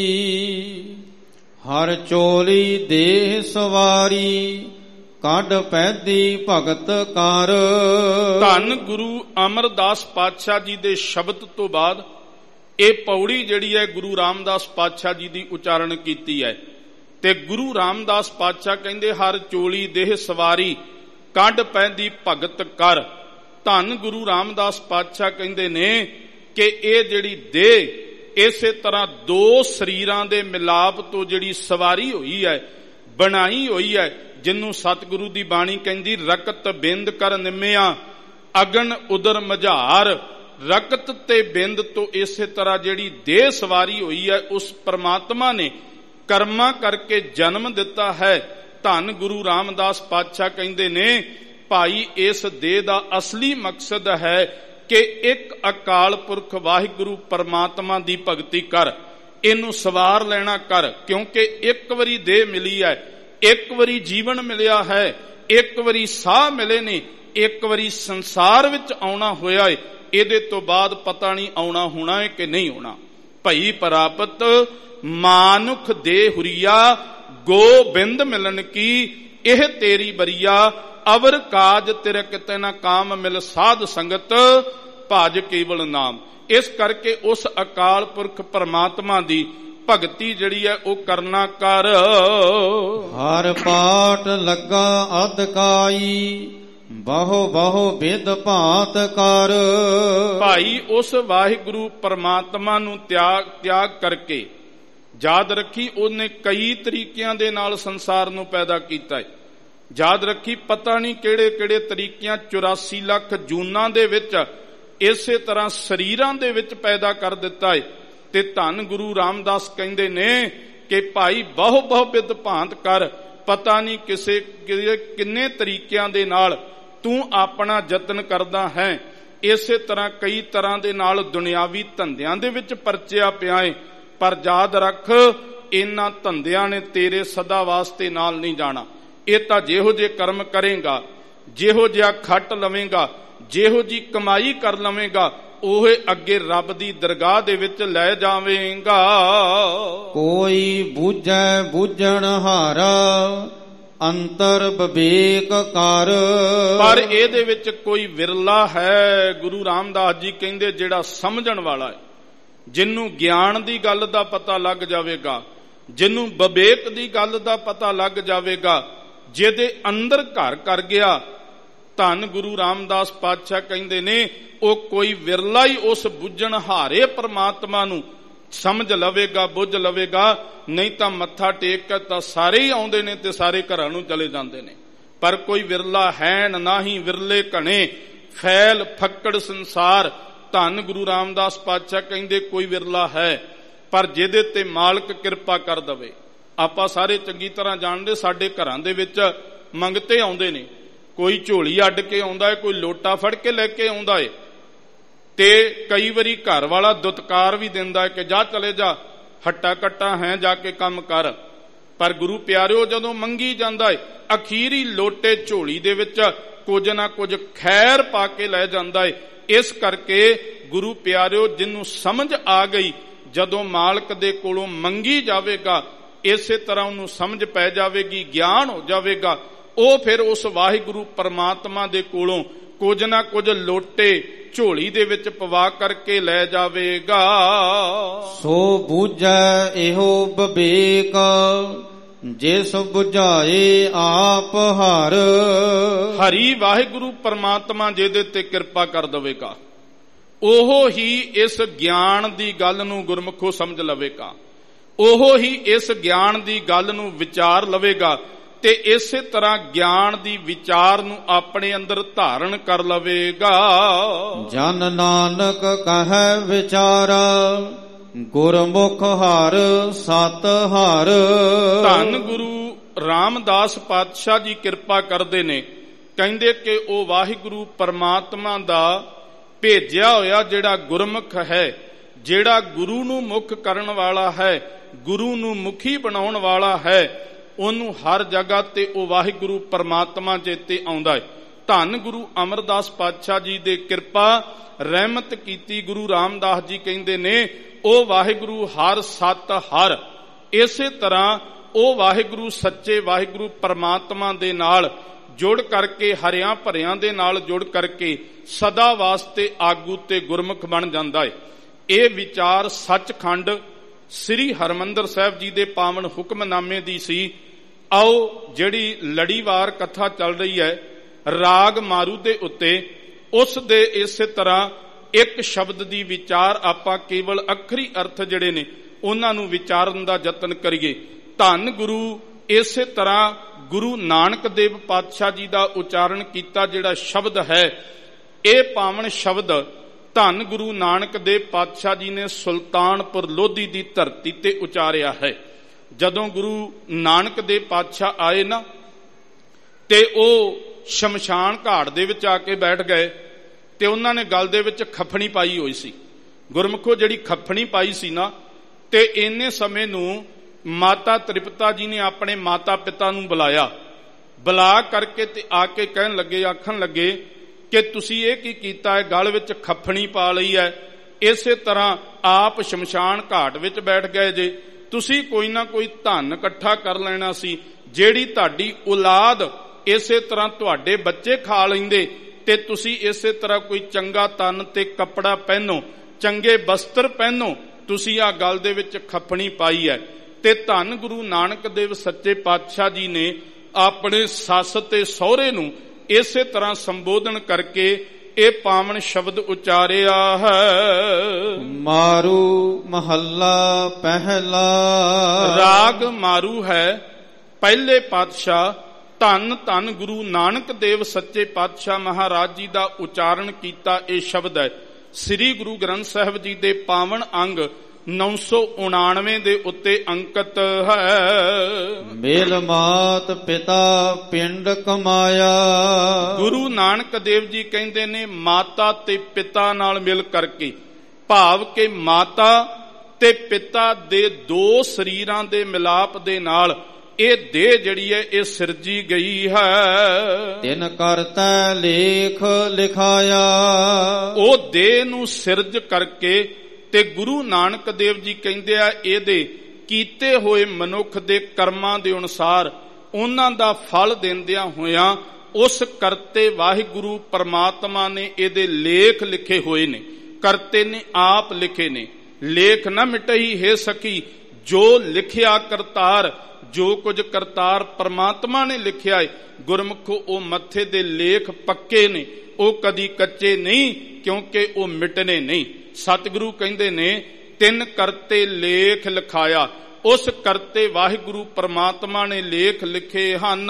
ਹਰ ਚੋਲੀ ਦੇਹ ਸਵਾਰੀ, ਕੱਢ ਪੈਦੀ ਭਗਤ ਕਰ। ਧੰਨ ਗੁਰੂ ਅਮਰਦਾਸ ਪਾਤਸ਼ਾਹ ਜੀ ਦੇ ਸ਼ਬਦ ਤੋਂ ਬਾਅਦ ਇਹ ਪੌੜੀ ਜਿਹੜੀ ਹੈ ਗੁਰੂ ਰਾਮਦਾਸ ਪਾਤਸ਼ਾਹ ਜੀ ਦੀ ਉਚਾਰਨ ਕੀਤੀ ਹੈ। ਤੇ ਗੁਰੂ ਰਾਮਦਾਸ ਪਾਤਸ਼ਾਹ ਕਹਿੰਦੇ ਹਰ ਚੋਲੀ ਦੇਹ ਸਵਾਰੀ, ਕੱਢ ਪੈਦੀ ਭਗਤ ਕਰ। ਧੰਨ ਗੁਰੂ ਰਾਮਦਾਸ ਪਾਤਸ਼ਾਹ ਕਹਿੰਦੇ ਨੇ ਕਿ ਇਹ ਜਿਹੜੀ ਦੇਹ ਇਸੇ ਤਰ੍ਹਾਂ ਦੋ ਸਰੀਰਾਂ ਦੇ ਮਿਲਾਪ ਤੋਂ ਜਿਹੜੀ ਸਵਾਰੀ ਹੋਈ ਹੈ, ਬਣਾਈ ਹੋਈ ਹੈ, ਜਿਹਨੂੰ ਸਤਿਗੁਰੂ ਦੀ ਬਾਣੀ ਕਹਿੰਦੀ ਰਕਤ ਬਿੰਦ ਕਰ ਨਿਮਿਆ, ਅਗਨ ਉਦਰ ਮਝਾਰ। ਰਕਤ ਤੇ ਬਿੰਦ ਤੋਂ ਇਸੇ ਤਰ੍ਹਾਂ ਜਿਹੜੀ ਦੇਹ ਸਵਾਰੀ ਹੋਈ ਹੈ ਉਸ ਪਰਮਾਤਮਾ ਨੇ ਕਰਮਾਂ ਕਰਕੇ ਜਨਮ ਦਿੱਤਾ ਹੈ। ਧੰਨ ਗੁਰੂ ਰਾਮਦਾਸ ਪਾਤਸ਼ਾਹ ਕਹਿੰਦੇ ਨੇ ਭਾਈ ਇਸ ਦੇਹ ਦਾ ਅਸਲੀ ਮਕਸਦ ਹੈ ਕਿ ਇੱਕ ਅਕਾਲ ਪੁਰਖ ਵਾਹਿਗੁਰੂ ਪਰਮਾਤਮਾ ਦੀ ਭਗਤੀ ਕਰ, ਇਹਨੂੰ ਸਵਾਰ ਲੈਣਾ ਕਰ। ਕਿਉਂਕਿ ਇੱਕ ਵਾਰੀ ਦੇਹ ਮਿਲੀ ਹੈ, ਇੱਕ ਵਾਰੀ ਜੀਵਨ ਮਿਲਿਆ ਹੈ, ਇੱਕ ਵਾਰੀ ਸਾਹ ਮਿਲੇ ਨੇ, ਇੱਕ ਵਾਰੀ ਸੰਸਾਰ ਵਿੱਚ ਆਉਣਾ ਹੋਇਆ ਹੈ। ਇਹਦੇ ਤੋਂ ਬਾਅਦ ਪਤਾ ਨਹੀਂ ਆਉਣਾ ਹੋਣਾ ਹੈ ਕਿ ਨਹੀਂ ਹੋਣਾ। ਭਈ ਪ੍ਰਾਪਤ ਮਾਨੁਖ ਦੇ ਹੁਰੀਆ, ਗੋਬਿੰਦ ਮਿਲਨ ਕੀ ਇਹ ਤੇਰੀ ਬਰੀਆ, ਅਵਰ ਕਾਜ ਤੇਰੇ ਕਿਤੇ ਨਾ ਕਾਮ, ਮਿਲ ਸਾਧ ਸੰਗਤ ਭਜ ਕੇਵਲ ਨਾਮ। ਇਸ ਕਰਕੇ ਉਸ ਅਕਾਲ ਪੁਰਖ ਪਰਮਾਤਮਾ ਦੀ ਭਗਤੀ ਜਿਹੜੀ ਹੈ ਉਹ ਕਰਨਾ ਕਰ। ਹਰ ਪਾਠ ਲੱਗਾ ਅਧਕਾਈ, ਬਹੁ ਬਹੁ ਵਿਦ ਭਾਂਤ ਕਰ। ਭਾਈ ਉਸ ਵਾਹਿਗੁਰੂ ਪਰਮਾਤਮਾ ਨੂੰ ਤਿਆਗ ਤਿਆਗ ਕਰਕੇ ਯਾਦ ਰੱਖੀ ਉਹਨੇ ਕਈ ਤਰੀਕਿਆਂ ਦੇ ਨਾਲ ਸੰਸਾਰ ਨੂੰ ਪੈਦਾ ਕੀਤਾ ਹੈ। ਯਾਦ ਰੱਖੀ ਪਤਾ ਨਹੀਂ ਕਿਹੜੇ ਕਿਹੜੇ ਤਰੀਕਿਆਂ ਚੁਰਾਸੀ ਲੱਖ ਜੂਨਾਂ ਦੇ ਵਿੱਚ ਇਸੇ ਤਰ੍ਹਾਂ ਸਰੀਰਾਂ ਦੇ ਵਿੱਚ ਪੈਦਾ ਕਰ ਦਿੱਤਾ ਹੈ। ਤੇ ਧੰਨ ਗੁਰੂ ਰਾਮਦਾਸ ਕਹਿੰਦੇ ਨੇ ਕਿ ਭਾਈ ਬਹੁ ਬਹੁ ਵਿਦ ਭਾਂਤ ਕਰ, ਪਤਾ ਨਹੀਂ ਕਿਸੇ ਕਿੰਨੇ ਤਰੀਕਿਆਂ ਦੇ ਨਾਲ ਤੂੰ ਆਪਣਾ ਯਤਨ ਕਰਦਾ ਹੈ। ਇਸੇ ਤਰ੍ਹਾਂ ਕਈ ਤਰ੍ਹਾਂ ਦੇ ਨਾਲ ਦੁਨਿਆਵੀ ਧੰਦਿਆਂ ਦੇ ਵਿੱਚ ਪਰਚਿਆ ਪਿਆ ਏ, ਪਰ ਯਾਦ ਰੱਖ ਇਹਨਾਂ ਧੰਦਿਆਂ ਨੇ ਤੇਰੇ ਸਦਾ ਵਾਸਤੇ ਨਾਲ ਨਹੀਂ ਜਾਣਾ। ਇਹ ਤਾਂ ਜਿਹੋ ਜਿਹੇ ਕਰਮ ਕਰੇਗਾ, ਜਿਹੋ ਜਿਹਾ ਖੱਟ ਲਵੇਂਗਾ, ਜਿਹੋ ਜੀ ਕਮਾਈ ਕਰ ਲਵੇਂਗਾ, ਉਹ ਅੱਗੇ ਰੱਬ ਦੀ ਦਰਗਾਹ ਦੇ ਵਿੱਚ ਲੈ ਜਾਵੇਂਗਾ। ਕੋਈ ਬੂਝੈ ਬੂਝਣ ਹਾਰਾ, ਅੰਤਰ ਵਿਵੇਕ ਕਰ। ਪਰ ਇਹਦੇ ਵਿੱਚ ਕੋਈ ਵਿਰਲਾ ਹੈ, ਗੁਰੂ ਰਾਮਦਾਸ ਜੀ ਕਹਿੰਦੇ, ਜਿਹੜਾ ਸਮਝਣ ਵਾਲਾ ਹੈ, ਜਿਹਨੂੰ ਗਿਆਨ ਦੀ ਗੱਲ ਦਾ ਪਤਾ ਲੱਗ ਜਾਵੇਗਾ, ਜਿਹਨੂੰ ਵਿਵੇਕ ਦੀ ਗੱਲ ਦਾ ਪਤਾ ਲੱਗ ਜਾਵੇਗਾ, ਜਿਹਦੇ ਅੰਦਰ ਘਰ ਕਰ ਗਿਆ। ਧੰਨ ਗੁਰੂ ਰਾਮਦਾਸ ਪਾਤਸ਼ਾਹ ਕਹਿੰਦੇ ਨੇ ਉਹ ਕੋਈ ਵਿਰਲਾ ਹੀ ਉਸ ਬੁੱਝਣ ਹਾਰੇ ਪਰਮਾਤਮਾ ਨੂੰ ਸਮਝ ਲਵੇਗਾ, ਬੁੱਝ ਲਵੇਗਾ। ਨਹੀਂ ਤਾਂ ਮੱਥਾ ਟੇਕ ਕੇ ਤਾਂ ਸਾਰੇ ਹੀ ਆਉਂਦੇ ਨੇ ਤੇ ਸਾਰੇ ਘਰਾਂ ਨੂੰ ਚਲੇ ਜਾਂਦੇ ਨੇ। ਪਰ ਕੋਈ ਵਿਰਲਾ ਹੈ ਨਾ ਹੀ, ਵਿਰਲੇ ਘਣੇ ਫੈਲ ਫੱਕੜ ਸੰਸਾਰ। ਧੰਨ ਗੁਰੂ ਰਾਮਦਾਸ ਪਾਤਸ਼ਾਹ ਕਹਿੰਦੇ ਕੋਈ ਵਿਰਲਾ ਹੈ, ਪਰ ਜਿਹਦੇ ਤੇ ਮਾਲਕ ਕਿਰਪਾ ਕਰ ਦਵੇ। ਆਪਾਂ ਸਾਰੇ ਚੰਗੀ ਤਰ੍ਹਾਂ ਜਾਣਦੇ, ਸਾਡੇ ਘਰਾਂ ਦੇ ਵਿੱਚ ਮੰਗਤੇ ਆਉਂਦੇ ਨੇ। ਕੋਈ ਝੋਲੀ ਅੱਡ ਕੇ ਆਉਂਦਾ ਹੈ, ਕੋਈ ਲੋਟਾ ਫੜ ਕੇ ਲੈ ਕੇ ਆਉਂਦਾ ਹੈ, ਤੇ ਕਈ ਵਾਰੀ ਘਰ ਵਾਲਾ ਦੁਤਕਾਰ ਵੀ ਦਿੰਦਾ ਹੈ ਕਿ ਜਾ ਚਲੇ ਜਾ, ਹੱਟਾ ਕੱਟਾ ਹੈ, ਜਾ ਕੇ ਕੰਮ ਕਰ। ਪਰ ਗੁਰੂ ਪਿਆਰਿਓ, ਜਦੋਂ ਮੰਗੀ ਜਾਂਦਾ ਹੈ, ਅਖੀਰੀ ਲੋਟੇ ਝੋਲੀ ਦੇ ਵਿੱਚ ਕੁਝ ਨਾ ਕੁਝ ਖੈਰ ਪਾ ਕੇ ਲੈ ਜਾਂਦਾ ਹੈ। ਇਸ ਕਰਕੇ ਗੁਰੂ ਪਿਆਰਿਓ, ਜਿਹਨੂੰ ਸਮਝ ਆ ਗਈ, ਜਦੋਂ ਮਾਲਕ ਦੇ ਕੋਲੋਂ ਮੰਗੀ ਜਾਵੇਗਾ, ਇਸੇ ਤਰ੍ਹਾਂ ਉਹਨੂੰ ਸਮਝ ਪੈ ਜਾਵੇਗੀ, ਗਿਆਨ ਹੋ ਜਾਵੇਗਾ। ਉਹ ਫਿਰ ਉਸ ਵਾਹਿਗੁਰੂ ਪਰਮਾਤਮਾ ਦੇ ਕੋਲੋਂ ਕੁਝ ਨਾ ਕੁਝ ਲੋਟੇ ਝੋਲੀ ਦੇ ਵਿੱਚ ਪਵਾ ਕਰਕੇ ਲੈ ਜਾਵੇਗਾ। ਸੋ ਬੂਝੈ ਇਹੋ ਵਿਵੇਕ, ਜਿਸ ਬੁਝਾਏ ਆਪ ਹਰ। ਹਰੀ ਵਾਹਿਗੁਰੂ ਪਰਮਾਤਮਾ ਜਿਹਦੇ ਤੇ ਕਿਰਪਾ ਕਰ ਦਵੇਗਾ, ਉਹ ਹੀ ਇਸ ਗਿਆਨ ਦੀ ਗੱਲ ਨੂੰ ਗੁਰਮੁਖੋ ਸਮਝ ਲਵੇਗਾ, ਉਹ ਹੀ ਇਸ ਗਿਆਨ ਦੀ ਗੱਲ ਨੂੰ ਵਿਚਾਰ ਲਵੇਗਾ, ਤੇ ਇਸੇ ਤਰ੍ਹਾਂ ਗਿਆਨ ਦੀ ਵਿਚਾਰ ਨੂੰ ਆਪਣੇ ਅੰਦਰ ਧਾਰਨ ਕਰ ਲਵੇਗਾ। ਜਨ ਨਾਨਕ ਕਹੈ ਵਿਚਾਰਾ, ਗੁਰਮੁਖ ਹਰ ਸਤ ਹਰ। ਧੰਨ ਗੁਰੂ ਰਾਮਦਾਸ ਪਾਤਸ਼ਾਹ ਜੀ ਕਿਰਪਾ ਕਰਦੇ ਨੇ, ਕਹਿੰਦੇ ਕਿ ਉਹ ਵਾਹਿਗੁਰੂ ਪਰਮਾਤਮਾ ਦਾ ਭੇਜਿਆ ਹੋਇਆ ਜਿਹੜਾ ਗੁਰਮੁਖ ਹੈ, ਜਿਹੜਾ ਗੁਰੂ ਨੂੰ ਮੁੱਖ ਕਰਨ ਵਾਲਾ ਹੈ, ਗੁਰੂ ਨੂੰ ਮੁਖੀ ਬਣਾਉਣ ਵਾਲਾ ਹੈ, ਉਹਨੂੰ ਹਰ ਜਗ੍ਹਾ ਤੇ ਉਹ ਵਾਹਿਗੁਰੂ ਪਰਮਾਤਮਾ ਚੇਤੇ ਆਉਂਦਾ ਹੈ। ਧੰਨ ਗੁਰੂ ਅਮਰਦਾਸ ਪਾਤਸ਼ਾਹ ਜੀ ਦੇ ਕਿਰਪਾ ਰਹਿਮਤ ਕੀਤੀ। ਗੁਰੂ ਰਾਮਦਾਸ ਜੀ ਕਹਿੰਦੇ ਨੇ ਉਹ ਵਾਹਿਗੁਰੂ ਹਰ ਸਤ ਹਰ। ਇਸੇ ਤਰ੍ਹਾਂ ਉਹ ਵਾਹਿਗੁਰੂ ਸੱਚੇ ਵਾਹਿਗੁਰੂ ਪਰਮਾਤਮਾ ਦੇ ਨਾਲ ਜੁੜ ਕਰਕੇ, ਹਰਿਆਂ ਭਰਿਆਂ ਦੇ ਨਾਲ ਜੁੜ ਕਰਕੇ ਸਦਾ ਵਾਸਤੇ ਆਗੂ ਤੇ ਗੁਰਮੁਖ ਬਣ ਜਾਂਦਾ ਹੈ। ਇਹ ਵਿਚਾਰ ਸੱਚਖੰਡ ਸ੍ਰੀ ਹਰਿਮੰਦਰ ਸਾਹਿਬ ਜੀ ਦੇ ਪਾਵਨ ਹੁਕਮਨਾਮੇ ਦੀ ਸੀ। ਆਓ ਜਿਹੜੀ ਲੜੀਵਾਰ ਕਥਾ ਚੱਲ ਰਹੀ ਹੈ ਰਾਗ ਮਾਰੂ ਦੇ ਉੱਤੇ, ਉਸ ਦੇ ਇਸੇ ਤਰ੍ਹਾਂ ਇੱਕ ਸ਼ਬਦ ਦੀ ਵਿਚਾਰ ਆਪਾਂ ਕੇਵਲ ਅੱਖਰੀ ਅਰਥ ਜਿਹੜੇ ਨੇ ਉਹਨਾਂ ਨੂੰ ਵਿਚਾਰਨ ਦਾ ਯਤਨ ਕਰੀਏ। ਧੰਨ ਗੁਰੂ ਇਸੇ ਤਰ੍ਹਾਂ ਗੁਰੂ ਨਾਨਕ ਦੇਵ ਪਾਤਸ਼ਾਹ ਜੀ ਦਾ ਉਚਾਰਨ ਕੀਤਾ ਜਿਹੜਾ ਸ਼ਬਦ ਹੈ, ਇਹ ਪਾਵਨ ਸ਼ਬਦ ਧੰਨ ਗੁਰੂ ਨਾਨਕ ਦੇਵ ਪਾਤਸ਼ਾਹ ਜੀ ਨੇ ਸੁਲਤਾਨਪੁਰ ਲੋਧੀ ਦੀ ਧਰਤੀ ਤੇ ਉਚਾਰਿਆ ਹੈ। ਜਦੋਂ ਗੁਰੂ ਨਾਨਕ ਦੇਵ ਪਾਤਸ਼ਾਹ ਆਏ ਨਾ, ਤੇ ਉਹ ਸ਼ਮਸ਼ਾਨ ਘਾਟ ਦੇ ਵਿੱਚ ਆ ਕੇ ਬੈਠ ਗਏ, ਤੇ ਉਹਨਾਂ ਨੇ ਗਲ ਦੇ ਵਿੱਚ ਖੱਫਣੀ ਪਾਈ ਹੋਈ ਸੀ। ਗੁਰਮੁਖੋ, ਜਿਹੜੀ ਖੱਫਣੀ ਪਾਈ ਸੀ ਨਾ, ਤੇ ਇੰਨੇ ਸਮੇਂ ਨੂੰ ਮਾਤਾ ਤ੍ਰਿਪਤਾ ਜੀ ਨੇ ਆਪਣੇ ਮਾਤਾ ਪਿਤਾ ਨੂੰ ਬੁਲਾਇਆ। ਬੁਲਾ ਕਰਕੇ ਤੇ ਆ ਕੇ ਕਹਿਣ ਲੱਗੇ, ਆਖਣ ਲੱਗੇ ਕਿ ਤੁਸੀਂ ਇਹ ਕੀ ਕੀਤਾ ਹੈ, ਗਲ ਵਿੱਚ ਖੱਫਣੀ ਪਾ ਲਈ ਹੈ। ਇਸੇ ਤਰ੍ਹਾਂ ਆਪ ਸ਼ਮਸ਼ਾਨ ਘਾਟ ਵਿੱਚ ਬੈਠ ਗਏ ਜੇ, ਤੁਸੀਂ ਕੋਈ ਨਾ ਕੋਈ ਧਨ ਇਕੱਠਾ ਕਰ ਲੈਣਾ ਸੀ, ਜਿਹੜੀ ਤੁਹਾਡੀ ਔਲਾਦ ਇਸੇ ਤਰ੍ਹਾਂ ਤੁਹਾਡੇ ਬੱਚੇ ਖਾ ਲੈਂਦੇ ਤੇ ਤੁਸੀਂ ਇਸੇ ਤਰ੍ਹਾਂ ਕੋਈ ਚੰਗਾ ਤਨ ਤੇ ਕੱਪੜਾ ਪਹਿਨੋ, ਚੰਗੇ ਬਸਤਰ ਪਹਿਨੋ। ਤੁਸੀਂ ਆ ਗੱਲ ਦੇ ਵਿੱਚ ਖੱਪਣੀ ਪਾਈ ਹੈ। ਤੇ ਧੰਨ ਗੁਰੂ ਨਾਨਕ ਦੇਵ ਸੱਚੇ ਪਾਤਸ਼ਾਹ ਜੀ ਨੇ ਆਪਣੇ ਸੱਸ ਤੇ ਸਹੁਰੇ ਨੂੰ ਇਸੇ ਤਰ੍ਹਾਂ ਸੰਬੋਧਨ ਕਰਕੇ ਇਹ ਪਾਵਨ ਸ਼ਬਦ ਉਚਾਰਿਆ ਹੈ। ਮਾਰੂ ਮਹੱਲਾ ਪਹਿਲਾ। ਰਾਗ ਮਾਰੂ ਹੈ। ਪਹਿਲੇ ਪਾਤਸ਼ਾਹ ਧੰਨ ਧੰਨ ਗੁਰੂ ਨਾਨਕ ਦੇਵ ਸੱਚੇ ਪਾਤਸ਼ਾਹ ਮਹਾਰਾਜ ਜੀ ਦਾ ਉਚਾਰਨ ਕੀਤਾ ਇਹ ਸ਼ਬਦ ਹੈ। ਸ੍ਰੀ ਗੁਰੂ ਗ੍ਰੰਥ ਸਾਹਿਬ ਜੀ ਦੇ ਪਾਵਨ ਅੰਗ ਨੌ ਸੌ ਉਣਾਨਵੇਂ ਦੇ ਉੱਤੇ ਅੰਕਿਤ ਹੈ। ਮੇਲ ਮਾਤ ਪਿਤਾ ਪਿੰਡ ਕਮਾਇਆ। ਗੁਰੂ ਨਾਨਕ ਦੇਵ ਜੀ ਕਹਿੰਦੇ ਨੇ ਮਾਤਾ ਤੇ ਪਿਤਾ ਨਾਲ ਮਿਲ ਕਰਕੇ, ਭਾਵ ਕਿ ਮਾਤਾ ਤੇ ਪਿਤਾ ਦੇ ਦੋ ਸਰੀਰਾਂ ਦੇ ਮਿਲਾਪ ਦੇ ਨਾਲ ਇਹ ਦੇਹ ਜਿਹੜੀ ਹੈ ਇਹ ਸਿਰਜੀ ਗਈ ਹੈ। ਤਿਨ ਕਰਤਾ ਲੇਖ ਲਿਖਾਇਆ। ਉਹ ਦੇਹ ਨੂੰ ਸਿਰਜ ਕਰਕੇ ਤੇ ਗੁਰੂ ਨਾਨਕ ਦੇਵ ਜੀ ਕਹਿੰਦੇ ਆ ਇਹਦੇ ਕੀਤੇ ਹੋਏ ਮਨੁੱਖ ਦੇ ਕਰਮਾਂ ਦੇ ਅਨੁਸਾਰ ਉਹਨਾਂ ਦਾ ਫਲ ਦਿੰਦਿਆਂ ਹੋਇਆਂ ਉਸ ਕਰਤੇ ਵਾਹਿਗੁਰੂ ਪਰਮਾਤਮਾ ਨੇ ਇਹਦੇ ਲੇਖ ਲਿਖੇ ਹੋਏ ਨੇ। ਕਰਤੇ ਨੇ ਆਪ ਲਿਖੇ ਨੇ। ਲੇਖ ਨਾ ਮਿਟਈ ਹੈ ਸਕੀ, ਜੋ ਲਿਖਿਆ ਕਰਤਾਰ, ਜੋ ਕੁਝ ਕਰਤਾਰ ਪਰਮਾਤਮਾ ਨੇ ਲਿਖਿਆ ਹੈ। ਗੁਰਮੁਖੋ ਉਹ ਮੱਥੇ ਦੇ ਲੇਖ ਪੱਕੇ ਨੇ, ਉਹ ਕਦੀ ਕੱਚੇ ਨਹੀਂ, ਕਿਉਂਕਿ ਉਹ ਮਿਟਨੇ ਨਹੀਂ। ਸਤਿਗੁਰੂ ਕਹਿੰਦੇ ਨੇ ਤਿੰਨ ਕਰਤੇ ਲੇਖ ਲਿਖਾਇਆ। ਉਸ ਕਰਤੇ ਵਾਹਿਗੁਰੂ ਪਰਮਾਤਮਾ ਨੇ ਲੇਖ ਲਿਖੇ ਹਨ।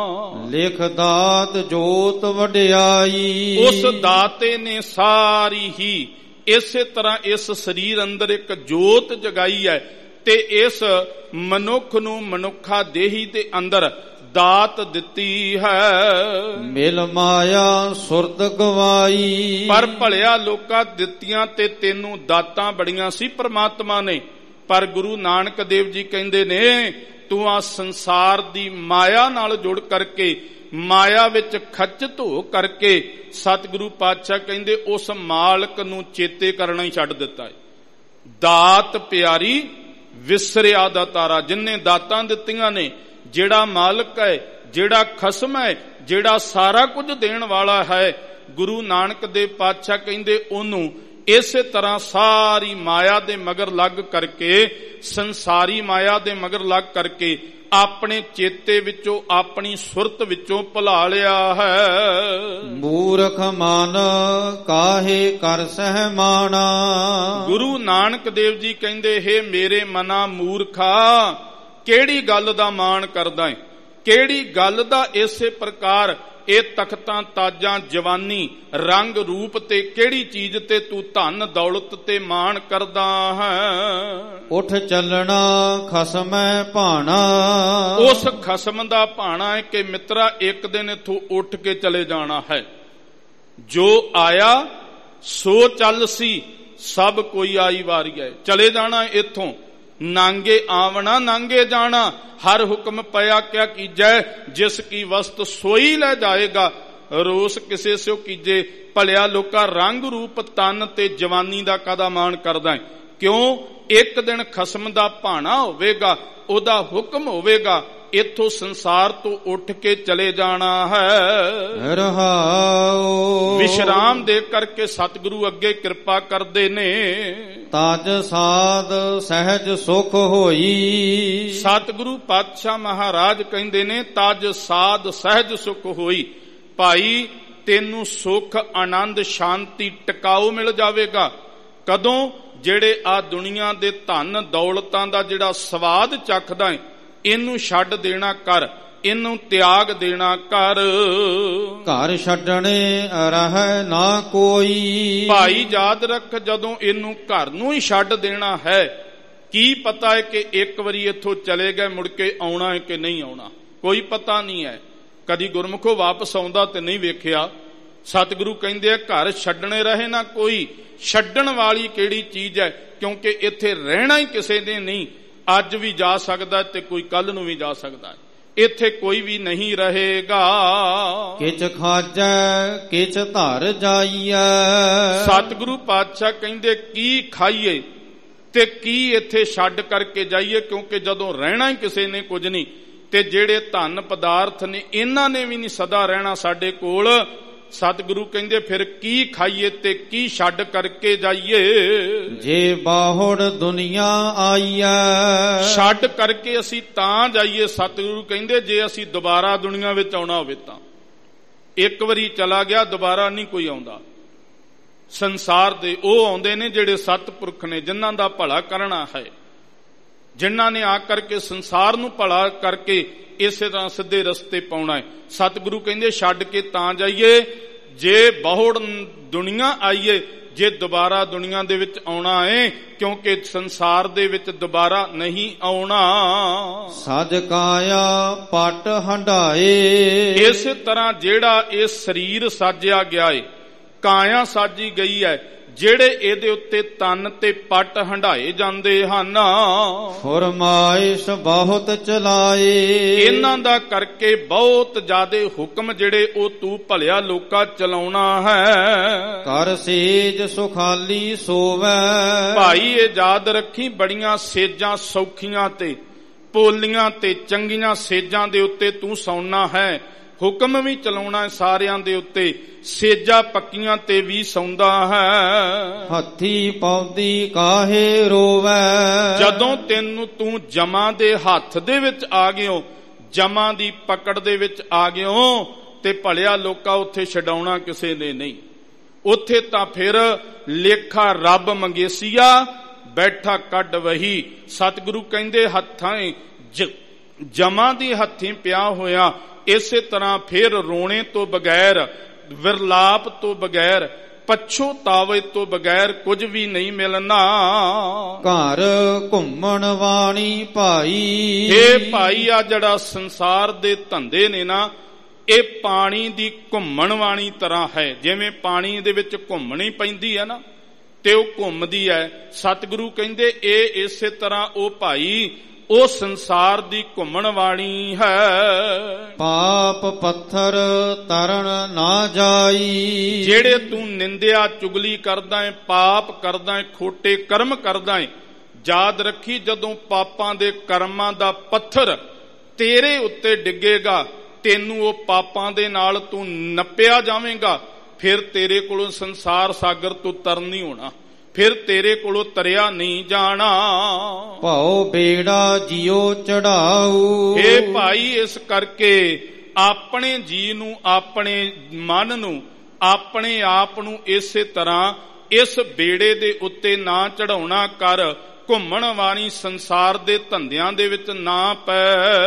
ਲਿਖ ਦਾਤ ਜੋਤ ਵਡਿਆਈ। ਉਸ ਦਾਤੇ ਨੇ ਸਾਰੀ ਹੀ ਇਸੇ ਤਰ੍ਹਾਂ ਇਸ ਸਰੀਰ ਅੰਦਰ ਇੱਕ ਜੋਤ ਜਗਾਈ ਹੈ ਤੇ ਇਸ ਮਨੁੱਖ ਨੂੰ ਮਨੁੱਖਾ ਦੇਹੀ ਦੇ ਅੰਦਰ ਦਾਤ ਦਿੱਤੀ ਹੈ। ਮਿਲ ਮਾਇਆ ਸੁਰਤ ਗਵਾਈ। ਪਰ ਭਲਿਆ ਲੋਕਾਂ ਦਿੱਤੀਆਂ ਤੇ ਤੈਨੂੰ ਦਾਤਾਂ ਬੜੀਆਂ ਸੀ ਪਰਮਾਤਮਾ ਨੇ, ਪਰ ਗੁਰੂ ਨਾਨਕ ਦੇਵ ਜੀ ਕਹਿੰਦੇ ਨੇ ਤੂੰ ਆ ਸੰਸਾਰ ਦੀ ਮਾਇਆ ਨਾਲ ਜੁੜ ਕਰਕੇ, ਮਾਇਆ ਵਿੱਚ ਖੱਚ ਧੋ ਕਰਕੇ, ਸਤਿਗੁਰੂ ਪਾਤਸ਼ਾਹ ਕਹਿੰਦੇ ਉਸ ਮਾਲਕ ਨੂੰ ਚੇਤੇ ਕਰਨਾ ਹੀ ਛੱਡ ਦਿੱਤਾ ਹੈ। ਦਾਤ ਪਿਆਰੀ ਵਿਸਰਿਆ ਦਾ ਤਾਰਾ। ਜਿਨਨੇ ਦਾਤਾਂ ਦਿੱਤੀਆਂ ਨੇ, ਜਿਹੜਾ ਮਾਲਕ ਹੈ, ਜਿਹੜਾ ਖਸਮ ਹੈ, ਜਿਹੜਾ ਸਾਰਾ ਕੁਝ ਦੇਣ ਵਾਲਾ ਹੈ, ਗੁਰੂ ਨਾਨਕ ਦੇਵ ਪਾਤਸ਼ਾਹ ਕਹਿੰਦੇ ਉਹਨੂੰ ਇਸੇ ਤਰ੍ਹਾਂ ਸਾਰੀ ਮਾਇਆ ਦੇ ਮਗਰ ਲੱਗ ਕਰਕੇ, ਸੰਸਾਰੀ ਮਾਇਆ ਦੇ ਮਗਰ ਲੱਗ ਕਰਕੇ ਆਪਣੇ ਚੇਤੇ ਵਿੱਚੋਂ, ਆਪਣੀ ਸੁਰਤ ਵਿੱਚੋਂ ਭੁਲਾ ਲਿਆ ਹੈ। ਮੂਰਖ ਮਨ ਕਾਹੇ ਕਰ ਸਹਿਮਾਣਾ। ਗੁਰੂ ਨਾਨਕ ਦੇਵ ਜੀ ਕਹਿੰਦੇ ਹੈ ਮੇਰੇ ਮਨਾ ਮੂਰਖਾ, ਕਿਹੜੀ ਗੱਲ ਦਾ ਮਾਣ ਕਰਦਾ ਹੈ, ਕਿਹੜੀ ਗੱਲ ਦਾ ਇਸੇ ਪ੍ਰਕਾਰ ਇਹ ਤਖਤਾਂ ਤਾਜਾਂ ਜਵਾਨੀ ਰੰਗ ਰੂਪ ਤੇ ਕਿਹੜੀ ਚੀਜ਼ ਤੇ ਤੂੰ ਧਨ ਦੌਲਤ ਤੇ ਮਾਣ ਕਰਦਾ ਹੈ। ਉੱਠ ਚੱਲਣਾ ਖਸਮੈ ਭਾਣਾ। ਉਸ ਖਸਮ ਦਾ ਭਾਣਾ ਹੈ ਕਿ ਮਿੱਤਰਾ ਇੱਕ ਦਿਨ ਇਥੋਂ ਉੱਠ ਕੇ ਚਲੇ ਜਾਣਾ ਹੈ। ਜੋ ਆਇਆ ਸੋ ਚੱਲ ਸੀ, ਸਭ ਕੋਈ ਆਈ ਵਾਰੀ ਹੈ। ਚਲੇ ਜਾਣਾ ਇਥੋਂ, ਨਾਂਗੇ ਆਵਣਾ ਨਾਂਗੇ ਜਾਣਾ। ਹਰ ਹੁਕਮ ਪਿਆ ਕਿਆ ਕੀਜੈ, ਜਿਸ ਕੀ ਵਸਤ ਸੋਈ ਲੈ ਜਾਏਗਾ। ਰੋਸ ਕਿਸੇ ਸਿਓ ਕੀਜੇ। ਭਲਿਆ ਲੋਕਾਂ ਰੰਗ ਰੂਪ ਤਨ ਤੇ ਜਵਾਨੀ ਦਾ ਕਾਹਦਾ ਮਾਣ ਕਰਦਾ ਹੈ? ਕਿਉਂ? ਇੱਕ ਦਿਨ ਖਸਮ ਦਾ ਭਾਣਾ ਹੋਵੇਗਾ, ਉਹਦਾ ਹੁਕਮ ਹੋਵੇਗਾ, ਇੱਥੋਂ ਸੰਸਾਰ ਤੋਂ ਉੱਠ ਕੇ ਚਲੇ ਜਾਣਾ ਹੈ। ਰਹਾਉ ਵਿਸ਼ਰਾਮ ਦੇ ਕਰਕੇ ਸਤਿਗੁਰੂ ਅੱਗੇ ਕਿਰਪਾ ਕਰਦੇ ਨੇ। ਤਾਜ ਸਾਧ ਸਹਿਜ ਸੁਖ ਹੋਈ। ਸਤਿਗੁਰੂ ਪਾਤਸ਼ਾਹ ਮਹਾਰਾਜ ਕਹਿੰਦੇ ਨੇ ਤਾਜ ਸਾਧ ਸਹਿਜ ਸੁਖ ਹੋਈ। ਭਾਈ ਤੈਨੂੰ ਸੁਖ ਆਨੰਦ ਸ਼ਾਂਤੀ ਟਿਕਾਊ ਮਿਲ ਜਾਵੇਗਾ। ਕਦੋਂ? ਜਿਹੜੇ ਆ ਦੁਨੀਆ ਦੇ ਧਨ ਦੌਲਤਾਂ ਦਾ ਜਿਹੜਾ ਸਵਾਦ ਚੱਖਦਾ ਹੈ, ਇਹਨੂੰ ਛੱਡ ਦੇਣਾ ਕਰ, ਇਹਨੂੰ ਤਿਆਗ ਦੇਣਾ ਕਰ। ਘਰ ਛੱਡਣੇ ਰਹਿ ਨਾ ਕੋਈ। ਭਾਈ ਯਾਦ ਰੱਖ, ਜਦੋਂ ਇਹਨੂੰ ਘਰ ਨੂੰ ਹੀ ਛੱਡ ਦੇਣਾ ਹੈ, ਕੀ ਪਤਾ ਹੈ ਕਿ ਇੱਕ ਵਾਰੀ ਇੱਥੋਂ ਚਲੇ ਗਏ ਮੁੜ ਕੇ ਆਉਣਾ ਹੈ ਕਿ ਨਹੀਂ ਆਉਣਾ, ਕੋਈ ਪਤਾ ਨਹੀਂ ਹੈ। ਕਦੀ ਗੁਰਮੁਖੋ ਵਾਪਸ ਆਉਂਦਾ ਤੇ ਨਹੀਂ ਵੇਖਿਆ। ਸਤਿਗੁਰੂ ਕਹਿੰਦੇ ਆ ਘਰ ਛੱਡਣੇ ਰਹੇ ਨਾ ਕੋਈ। ਛੱਡਣ ਵਾਲੀ ਕਿਹੜੀ ਚੀਜ਼ ਹੈ? ਕਿਉਂਕਿ ਇੱਥੇ ਰਹਿਣਾ ਹੀ ਕਿਸੇ ਨੇ ਨਹੀਂ। ਅੱਜ ਵੀ ਜਾ ਸਕਦਾ ਤੇ ਕੋਈ ਕੱਲ ਨੂੰ ਵੀ ਜਾ ਸਕਦਾ। ਇੱਥੇ ਕੋਈ ਵੀ ਨਹੀਂ ਰਹੇਗਾ। ਕਿਛ ਖਾਜੈ ਕਿਛ ਧਰ ਜਾਈਐ। ਸਤਿਗੁਰੂ ਪਾਤਸ਼ਾਹ ਕਹਿੰਦੇ ਕੀ ਖਾਈਏ ਤੇ ਕੀ ਇੱਥੇ ਛੱਡ ਕਰਕੇ ਜਾਈਏ, ਕਿਉਂਕਿ ਜਦੋਂ ਰਹਿਣਾ ਹੀ ਕਿਸੇ ਨੇ ਕੁਝ ਨਹੀਂ, ਤੇ ਜਿਹੜੇ ਧਨ ਪਦਾਰਥ ਨੇ ਇਹਨਾਂ ਨੇ ਵੀ ਨਹੀਂ ਸਦਾ ਰਹਿਣਾ ਸਾਡੇ ਕੋਲ। ਸਤਿਗੁਰੂ ਕਹਿੰਦੇ ਫਿਰ ਕੀ ਖਾਈਏ ਤੇ ਕੀ ਛੱਡ ਕਰਕੇ ਜਾਈਏ। ਜੇ ਬਾਹੁੜ ਦੁਨੀਆ ਆਈਐ, ਛੱਡ ਕਰਕੇ ਅਸੀਂ ਤਾਂ ਜਾਈਏ। ਸਤਿਗੁਰੂ ਕਹਿੰਦੇ ਜੇ ਅਸੀਂ ਦੁਬਾਰਾ ਦੁਨੀਆ ਵਿੱਚ ਆਉਣਾ ਹੋਵੇ ਤਾਂ। ਇੱਕ ਵਾਰੀ ਚਲਾ ਗਿਆ ਦੁਬਾਰਾ ਨਹੀਂ ਕੋਈ ਆਉਂਦਾ। ਸੰਸਾਰ ਦੇ ਉਹ ਆਉਂਦੇ ਨੇ ਜਿਹੜੇ ਸਤਿਪੁਰਖ ਨੇ, ਜਿਨ੍ਹਾਂ ਦਾ ਭਲਾ ਕਰਨਾ ਹੈ, ਜਿਨ੍ਹਾਂ ਨੇ ਆ ਕਰਕੇ ਸੰਸਾਰ ਨੂੰ ਭਲਾ ਕਰਕੇ ਇਸੇ ਤਰ੍ਹਾਂ ਸਿੱਧੇ ਰਸਤੇ ਪਾਉਣਾ ਹੈ। ਸਤਿਗੁਰੂ ਕਹਿੰਦੇ ਛੱਡ ਕੇ ਤਾਂ ਜਾਈਏ ਜੇ ਬਹੁੜ ਦੁਨੀਆ ਆਈਏ, ਜੇ ਦੁਬਾਰਾ ਦੁਨੀਆ ਦੇ ਵਿੱਚ ਆਉਣਾ ਹੈ, ਕਿਉਂਕਿ ਸੰਸਾਰ ਦੇ ਵਿੱਚ ਦੁਬਾਰਾ ਨਹੀਂ ਆਉਣਾ। ਸਜ ਕਾਇਆ ਪਟ ਹੰਢਾਏ, ਇਸੇ ਤਰ੍ਹਾਂ ਜਿਹੜਾ ਇਹ ਸਰੀਰ ਸਾਜਿਆ ਗਿਆ ਹੈ, ਕਾਇਆ ਸਾਜੀ ਗਈ ਹੈ, ਜਿਹੜੇ ਇਹਦੇ ਉੱਤੇ ਤਨ ਤੇ ਪੱਟ ਹੰਢਾਏ ਜਾਂਦੇ ਹਨ। ਫਰਮਾਇਸ਼ ਬਹੁਤ ਚਲਾਏ, ਇਹਨਾਂ ਦਾ ਕਰਕੇ ਬਹੁਤ ਜ਼ਿਆਦੇ ਹੁਕਮ ਜਿਹੜੇ ਉਹ ਤੂੰ ਭਲਿਆ ਲੋਕਾਂ ਚਲਾਉਣਾ ਹੈ। ਕਰ ਸੇਜ ਸੁਖਾਲੀ ਸੋਵੈ, ਭਾਈ ਇਹ ਯਾਦ ਰੱਖੀ ਬੜੀਆਂ ਸੇਜਾਂ ਸੌਖੀਆਂ ਤੇ ਪੋਲੀਆਂ ਤੇ ਚੰਗੀਆਂ ਸੇਜਾਂ ਦੇ ਉੱਤੇ ਤੂੰ ਸੌਣਾ ਹੈ। ਹੁਕਮ ਵੀ ਚਲਾਉਣਾ ਸਾਰਿਆਂ ਦੇ ਉੱਤੇ, ਸੇਜਾਂ ਪੱਕੀਆਂ ਤੇ ਵੀ ਸੌਂਦਾ ਹੈ। ਹੱਥੀ ਪੌਦੀ ਕਾਹੇ ਰੋਵੈ, ਜਦੋਂ ਤੈਨੂੰ ਤੂੰ ਜਮਾਂ ਦੇ ਹੱਥ ਦੇ ਵਿੱਚ ਆ ਗਿਓ, ਜਮਾਂ ਦੀ ਪਕੜ ਦੇ ਵਿੱਚ ਆ ਗਿਓ, ਤੇ ਭਲਿਆ ਲੋਕਾਂ ਉੱਥੇ ਛਡਾਉਣਾ ਕਿਸੇ ਨੇ ਨਹੀਂ। ਉੱਥੇ ਤਾਂ ਫਿਰ ਲੇਖਾ ਰੱਬ ਮੰਗੇਸੀਆ ਬੈਠਾ ਕੱਢ ਵਹੀ। ਸਤਿਗੁਰੂ ਕਹਿੰਦੇ ਹੱਥਾਂ ਜਮਾਂ ਦੀ ਹੱਥੀਂ ਪਿਆ ਹੋਇਆ, ਇਸੇ ਤਰ੍ਹਾਂ ਫਿਰ ਰੋਣੇ ਤੋਂ ਬਗੈਰ, ਵਿਰਲਾਪ ਤੋਂ ਬਗੈਰ, ਪਛਤਾਵੇ ਤੋਂ ਬਗੈਰ ਕੁਝ ਵੀ ਨਹੀਂ ਮਿਲਣਾ। ਘਰ ਘੁੰਮਣ ਵਾਣੀ ਭਾਈ, ਇਹ ਭਾਈ ਆ ਜਿਹੜਾ ਸੰਸਾਰ ਦੇ ਧੰਦੇ ਨੇ ਨਾ, ਇਹ ਪਾਣੀ ਦੀ ਘੁੰਮਣ ਵਾਣੀ ਤਰ੍ਹਾਂ ਹੈ। ਜਿਵੇਂ ਪਾਣੀ ਦੇ ਵਿੱਚ ਘੁੰਮਣੀ ਪੈਂਦੀ ਹੈ ਨਾ, ਤੇ ਉਹ ਘੁੰਮਦੀ ਹੈ। ਸਤਿਗੁਰੂ ਕਹਿੰਦੇ ਇਹ ਇਸੇ ਤਰ੍ਹਾਂ ਉਹ ਭਾਈ ਉਹ ਸੰਸਾਰ ਦੀ ਘੁੰਮਣ ਵਾਲੀ ਹੈ। ਪਾਪ ਪੱਥਰ ਤਰਨ ਨਾ ਜਾਈ, ਜਿਹੜੇ ਤੂੰ ਨਿੰਦਿਆ ਚੁਗਲੀ ਕਰਦਾ ਹੈ, ਪਾਪ ਕਰਦਾ ਹੈ, ਖੋਟੇ ਕਰਮ ਕਰਦਾ ਹੈ, ਯਾਦ ਰੱਖੀ ਜਦੋਂ ਪਾਪਾਂ ਦੇ ਕਰਮਾਂ ਦਾ ਪੱਥਰ ਤੇਰੇ ਉੱਤੇ ਡਿੱਗੇਗਾ, ਤੈਨੂੰ ਉਹ ਪਾਪਾਂ ਦੇ ਨਾਲ ਤੂੰ ਨੱਪਿਆ ਜਾਵੇਂਗਾ, ਫਿਰ ਤੇਰੇ ਕੋਲੋਂ ਸੰਸਾਰ ਸਾਗਰ ਤੋਂ ਤਰ ਨਹੀਂ ਹੋਣਾ, ਫਿਰ ਤੇਰੇ ਕੋਲੋਂ ਤਰਿਆ ਨਹੀਂ ਜਾਣਾ। ਭਾਉ ਬੇੜਾ ਜਿਉ ਚੜਾਊ, ਇਹ ਭਾਈ ਇਸ ਕਰਕੇ ਆਪਣੇ ਜੀ ਨੂੰ, ਆਪਣੇ ਮਨ ਨੂੰ, ਆਪਣੇ ਆਪ ਨੂੰ ਇਸੇ ਤਰ੍ਹਾਂ ਇਸ ਬੇੜੇ ਦੇ ਉੱਤੇ ਨਾ ਚੜਾਉਣਾ ਕਰ। ਘੁੰਮਣ ਵਾਲੀ ਸੰਸਾਰ ਦੇ ਧੰਦਿਆਂ ਦੇ ਵਿੱਚ ਨਾ ਪੈ।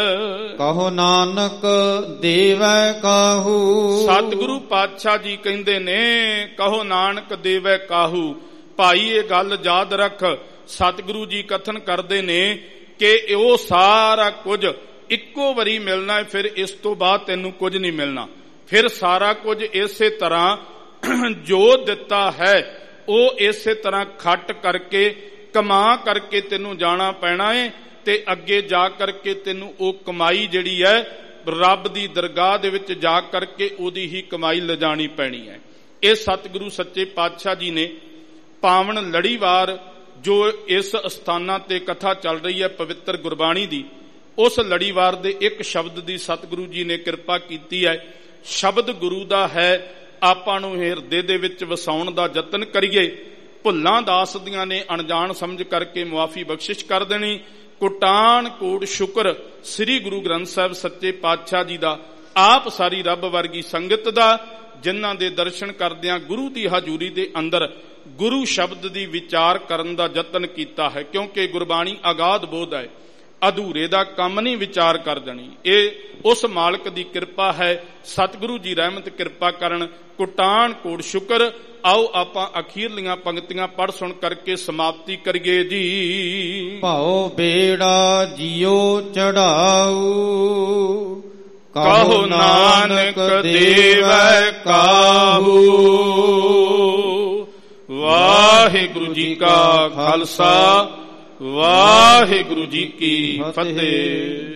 ਕਹੋ ਨਾਨਕ ਦੇਵੈ ਕਾਹੂ, ਸਤਿਗੁਰੂ ਪਾਤਸ਼ਾਹ ਜੀ ਕਹਿੰਦੇ ਨੇ ਕਹੋ ਨਾਨਕ ਦੇਵੈ ਕਾਹੂ। ਭਾਈ ਇਹ ਗੱਲ ਯਾਦ ਰੱਖ, ਸਤਿਗੁਰੂ ਜੀ ਕਥਨ ਕਰਦੇ ਨੇ ਕਿ ਉਹ ਸਾਰਾ ਕੁਝ ਇੱਕੋ ਵਾਰੀ ਮਿਲਣਾ ਹੈ, ਫਿਰ ਇਸ ਤੋਂ ਬਾਅਦ ਤੈਨੂੰ ਕੁਝ ਨਹੀਂ ਮਿਲਣਾ। ਫਿਰ ਸਾਰਾ ਕੁਝ ਇਸੇ ਤਰ੍ਹਾਂ ਜੋ ਦਿੱਤਾ ਹੈ ਉਹ ਇਸੇ ਤਰ੍ਹਾਂ ਖੱਟ ਕਰਕੇ ਕਮਾ ਕਰਕੇ ਤੈਨੂੰ ਜਾਣਾ ਪੈਣਾ ਹੈ, ਤੇ ਅੱਗੇ ਜਾ ਕਰਕੇ ਤੈਨੂੰ ਉਹ ਕਮਾਈ ਜਿਹੜੀ ਹੈ ਰੱਬ ਦੀ ਦਰਗਾਹ ਦੇ ਵਿੱਚ ਜਾ ਕਰਕੇ ਉਹਦੀ ਹੀ ਕਮਾਈ ਲਿਜਾਣੀ ਪੈਣੀ ਹੈ। ਇਹ ਸਤਿਗੁਰੂ ਸੱਚੇ ਪਾਤਸ਼ਾਹ ਜੀ ਨੇ ਪਾਵਨ ਲੜੀਵਾਰ ਜੋ ਇਸ ਅਸਥਾਨਾਂ ਤੇ ਕਥਾ ਚੱਲ ਰਹੀ ਹੈ ਪਵਿੱਤਰ ਗੁਰਬਾਣੀ ਦੀ, ਉਸ ਲੜੀਵਾਰ ਦੇ ਇੱਕ ਸ਼ਬਦ ਦੀ ਸਤਿਗੁਰੂ ਜੀ ਨੇ ਕਿਰਪਾ ਕੀਤੀ ਹੈ। ਸ਼ਬਦ ਗੁਰੂ ਦਾ ਹੈ, ਆਪਾਂ ਨੂੰ ਹਿਰਦੇ ਦੇ ਵਿੱਚ ਵਸਾਉਣ ਦਾ ਯਤਨ ਕਰੀਏ। ਭੁੱਲਾਂ ਦਾਸ ਦੀਆਂ ਨੇ ਅਣਜਾਣ ਸਮਝ ਕਰਕੇ ਮੁਆਫੀ ਬਖਸ਼ਿਸ਼ ਕਰ ਦੇਣੀ। ਕੁਟਾਨ ਕੋਟ ਸ਼ੁਕਰ ਸ੍ਰੀ ਗੁਰੂ ਗ੍ਰੰਥ ਸਾਹਿਬ ਸੱਚੇ ਪਾਤਸ਼ਾਹ ਜੀ ਦਾ, ਆਪ ਸਾਰੀ ਰੱਬ ਵਰਗੀ ਸੰਗਤ ਦਾ, ਜਿਨ੍ਹਾਂ ਦੇ ਦਰਸ਼ਨ ਕਰਦਿਆਂ ਗੁਰੂ ਦੀ ਹਜ਼ੂਰੀ ਦੇ ਅੰਦਰ ਗੁਰੂ ਸ਼ਬਦ ਦੀ ਵਿਚਾਰ ਕਰਨ ਦਾ ਯਤਨ ਕੀਤਾ ਹੈ। ਕਿਉਂਕਿ ਗੁਰਬਾਣੀ ਅਗਾਧ ਬੋਧ ਹੈ, ਅਧੂਰੇ ਦਾ ਕੰਮ ਨਹੀਂ ਵਿਚਾਰ ਕਰ ਦੇਣੀ। ਇਹ ਉਸ ਮਾਲਕ ਦੀ ਕਿਰਪਾ ਹੈ। ਸਤਿਗੁਰੂ ਜੀ ਰਹਿਮਤ ਕਿਰਪਾ ਕਰਨ। ਕੁਟਾਨ ਕੋਟ ਸ਼ੁਕਰ। ਆਓ ਆਪਾਂ ਅਖੀਰਲੀਆਂ ਪੰਕਤੀਆਂ ਪੜ੍ਹ ਸੁਣ ਕਰਕੇ ਸਮਾਪਤੀ ਕਰੀਏ ਜੀ। ਭਾਉ ਬੇੜਾ ਜਿਉ ਚੜਾਊ, ਕਹੋ ਨਾਨਕ ਦੇਵੈ ਕਾਹੂ। ਵਾਹਿਗੁਰੂ ਜੀ ਕਾ ਖਾਲਸਾ, ਵਾਹਿਗੁਰੂ ਜੀ ਕੀ ਫਤਿਹ।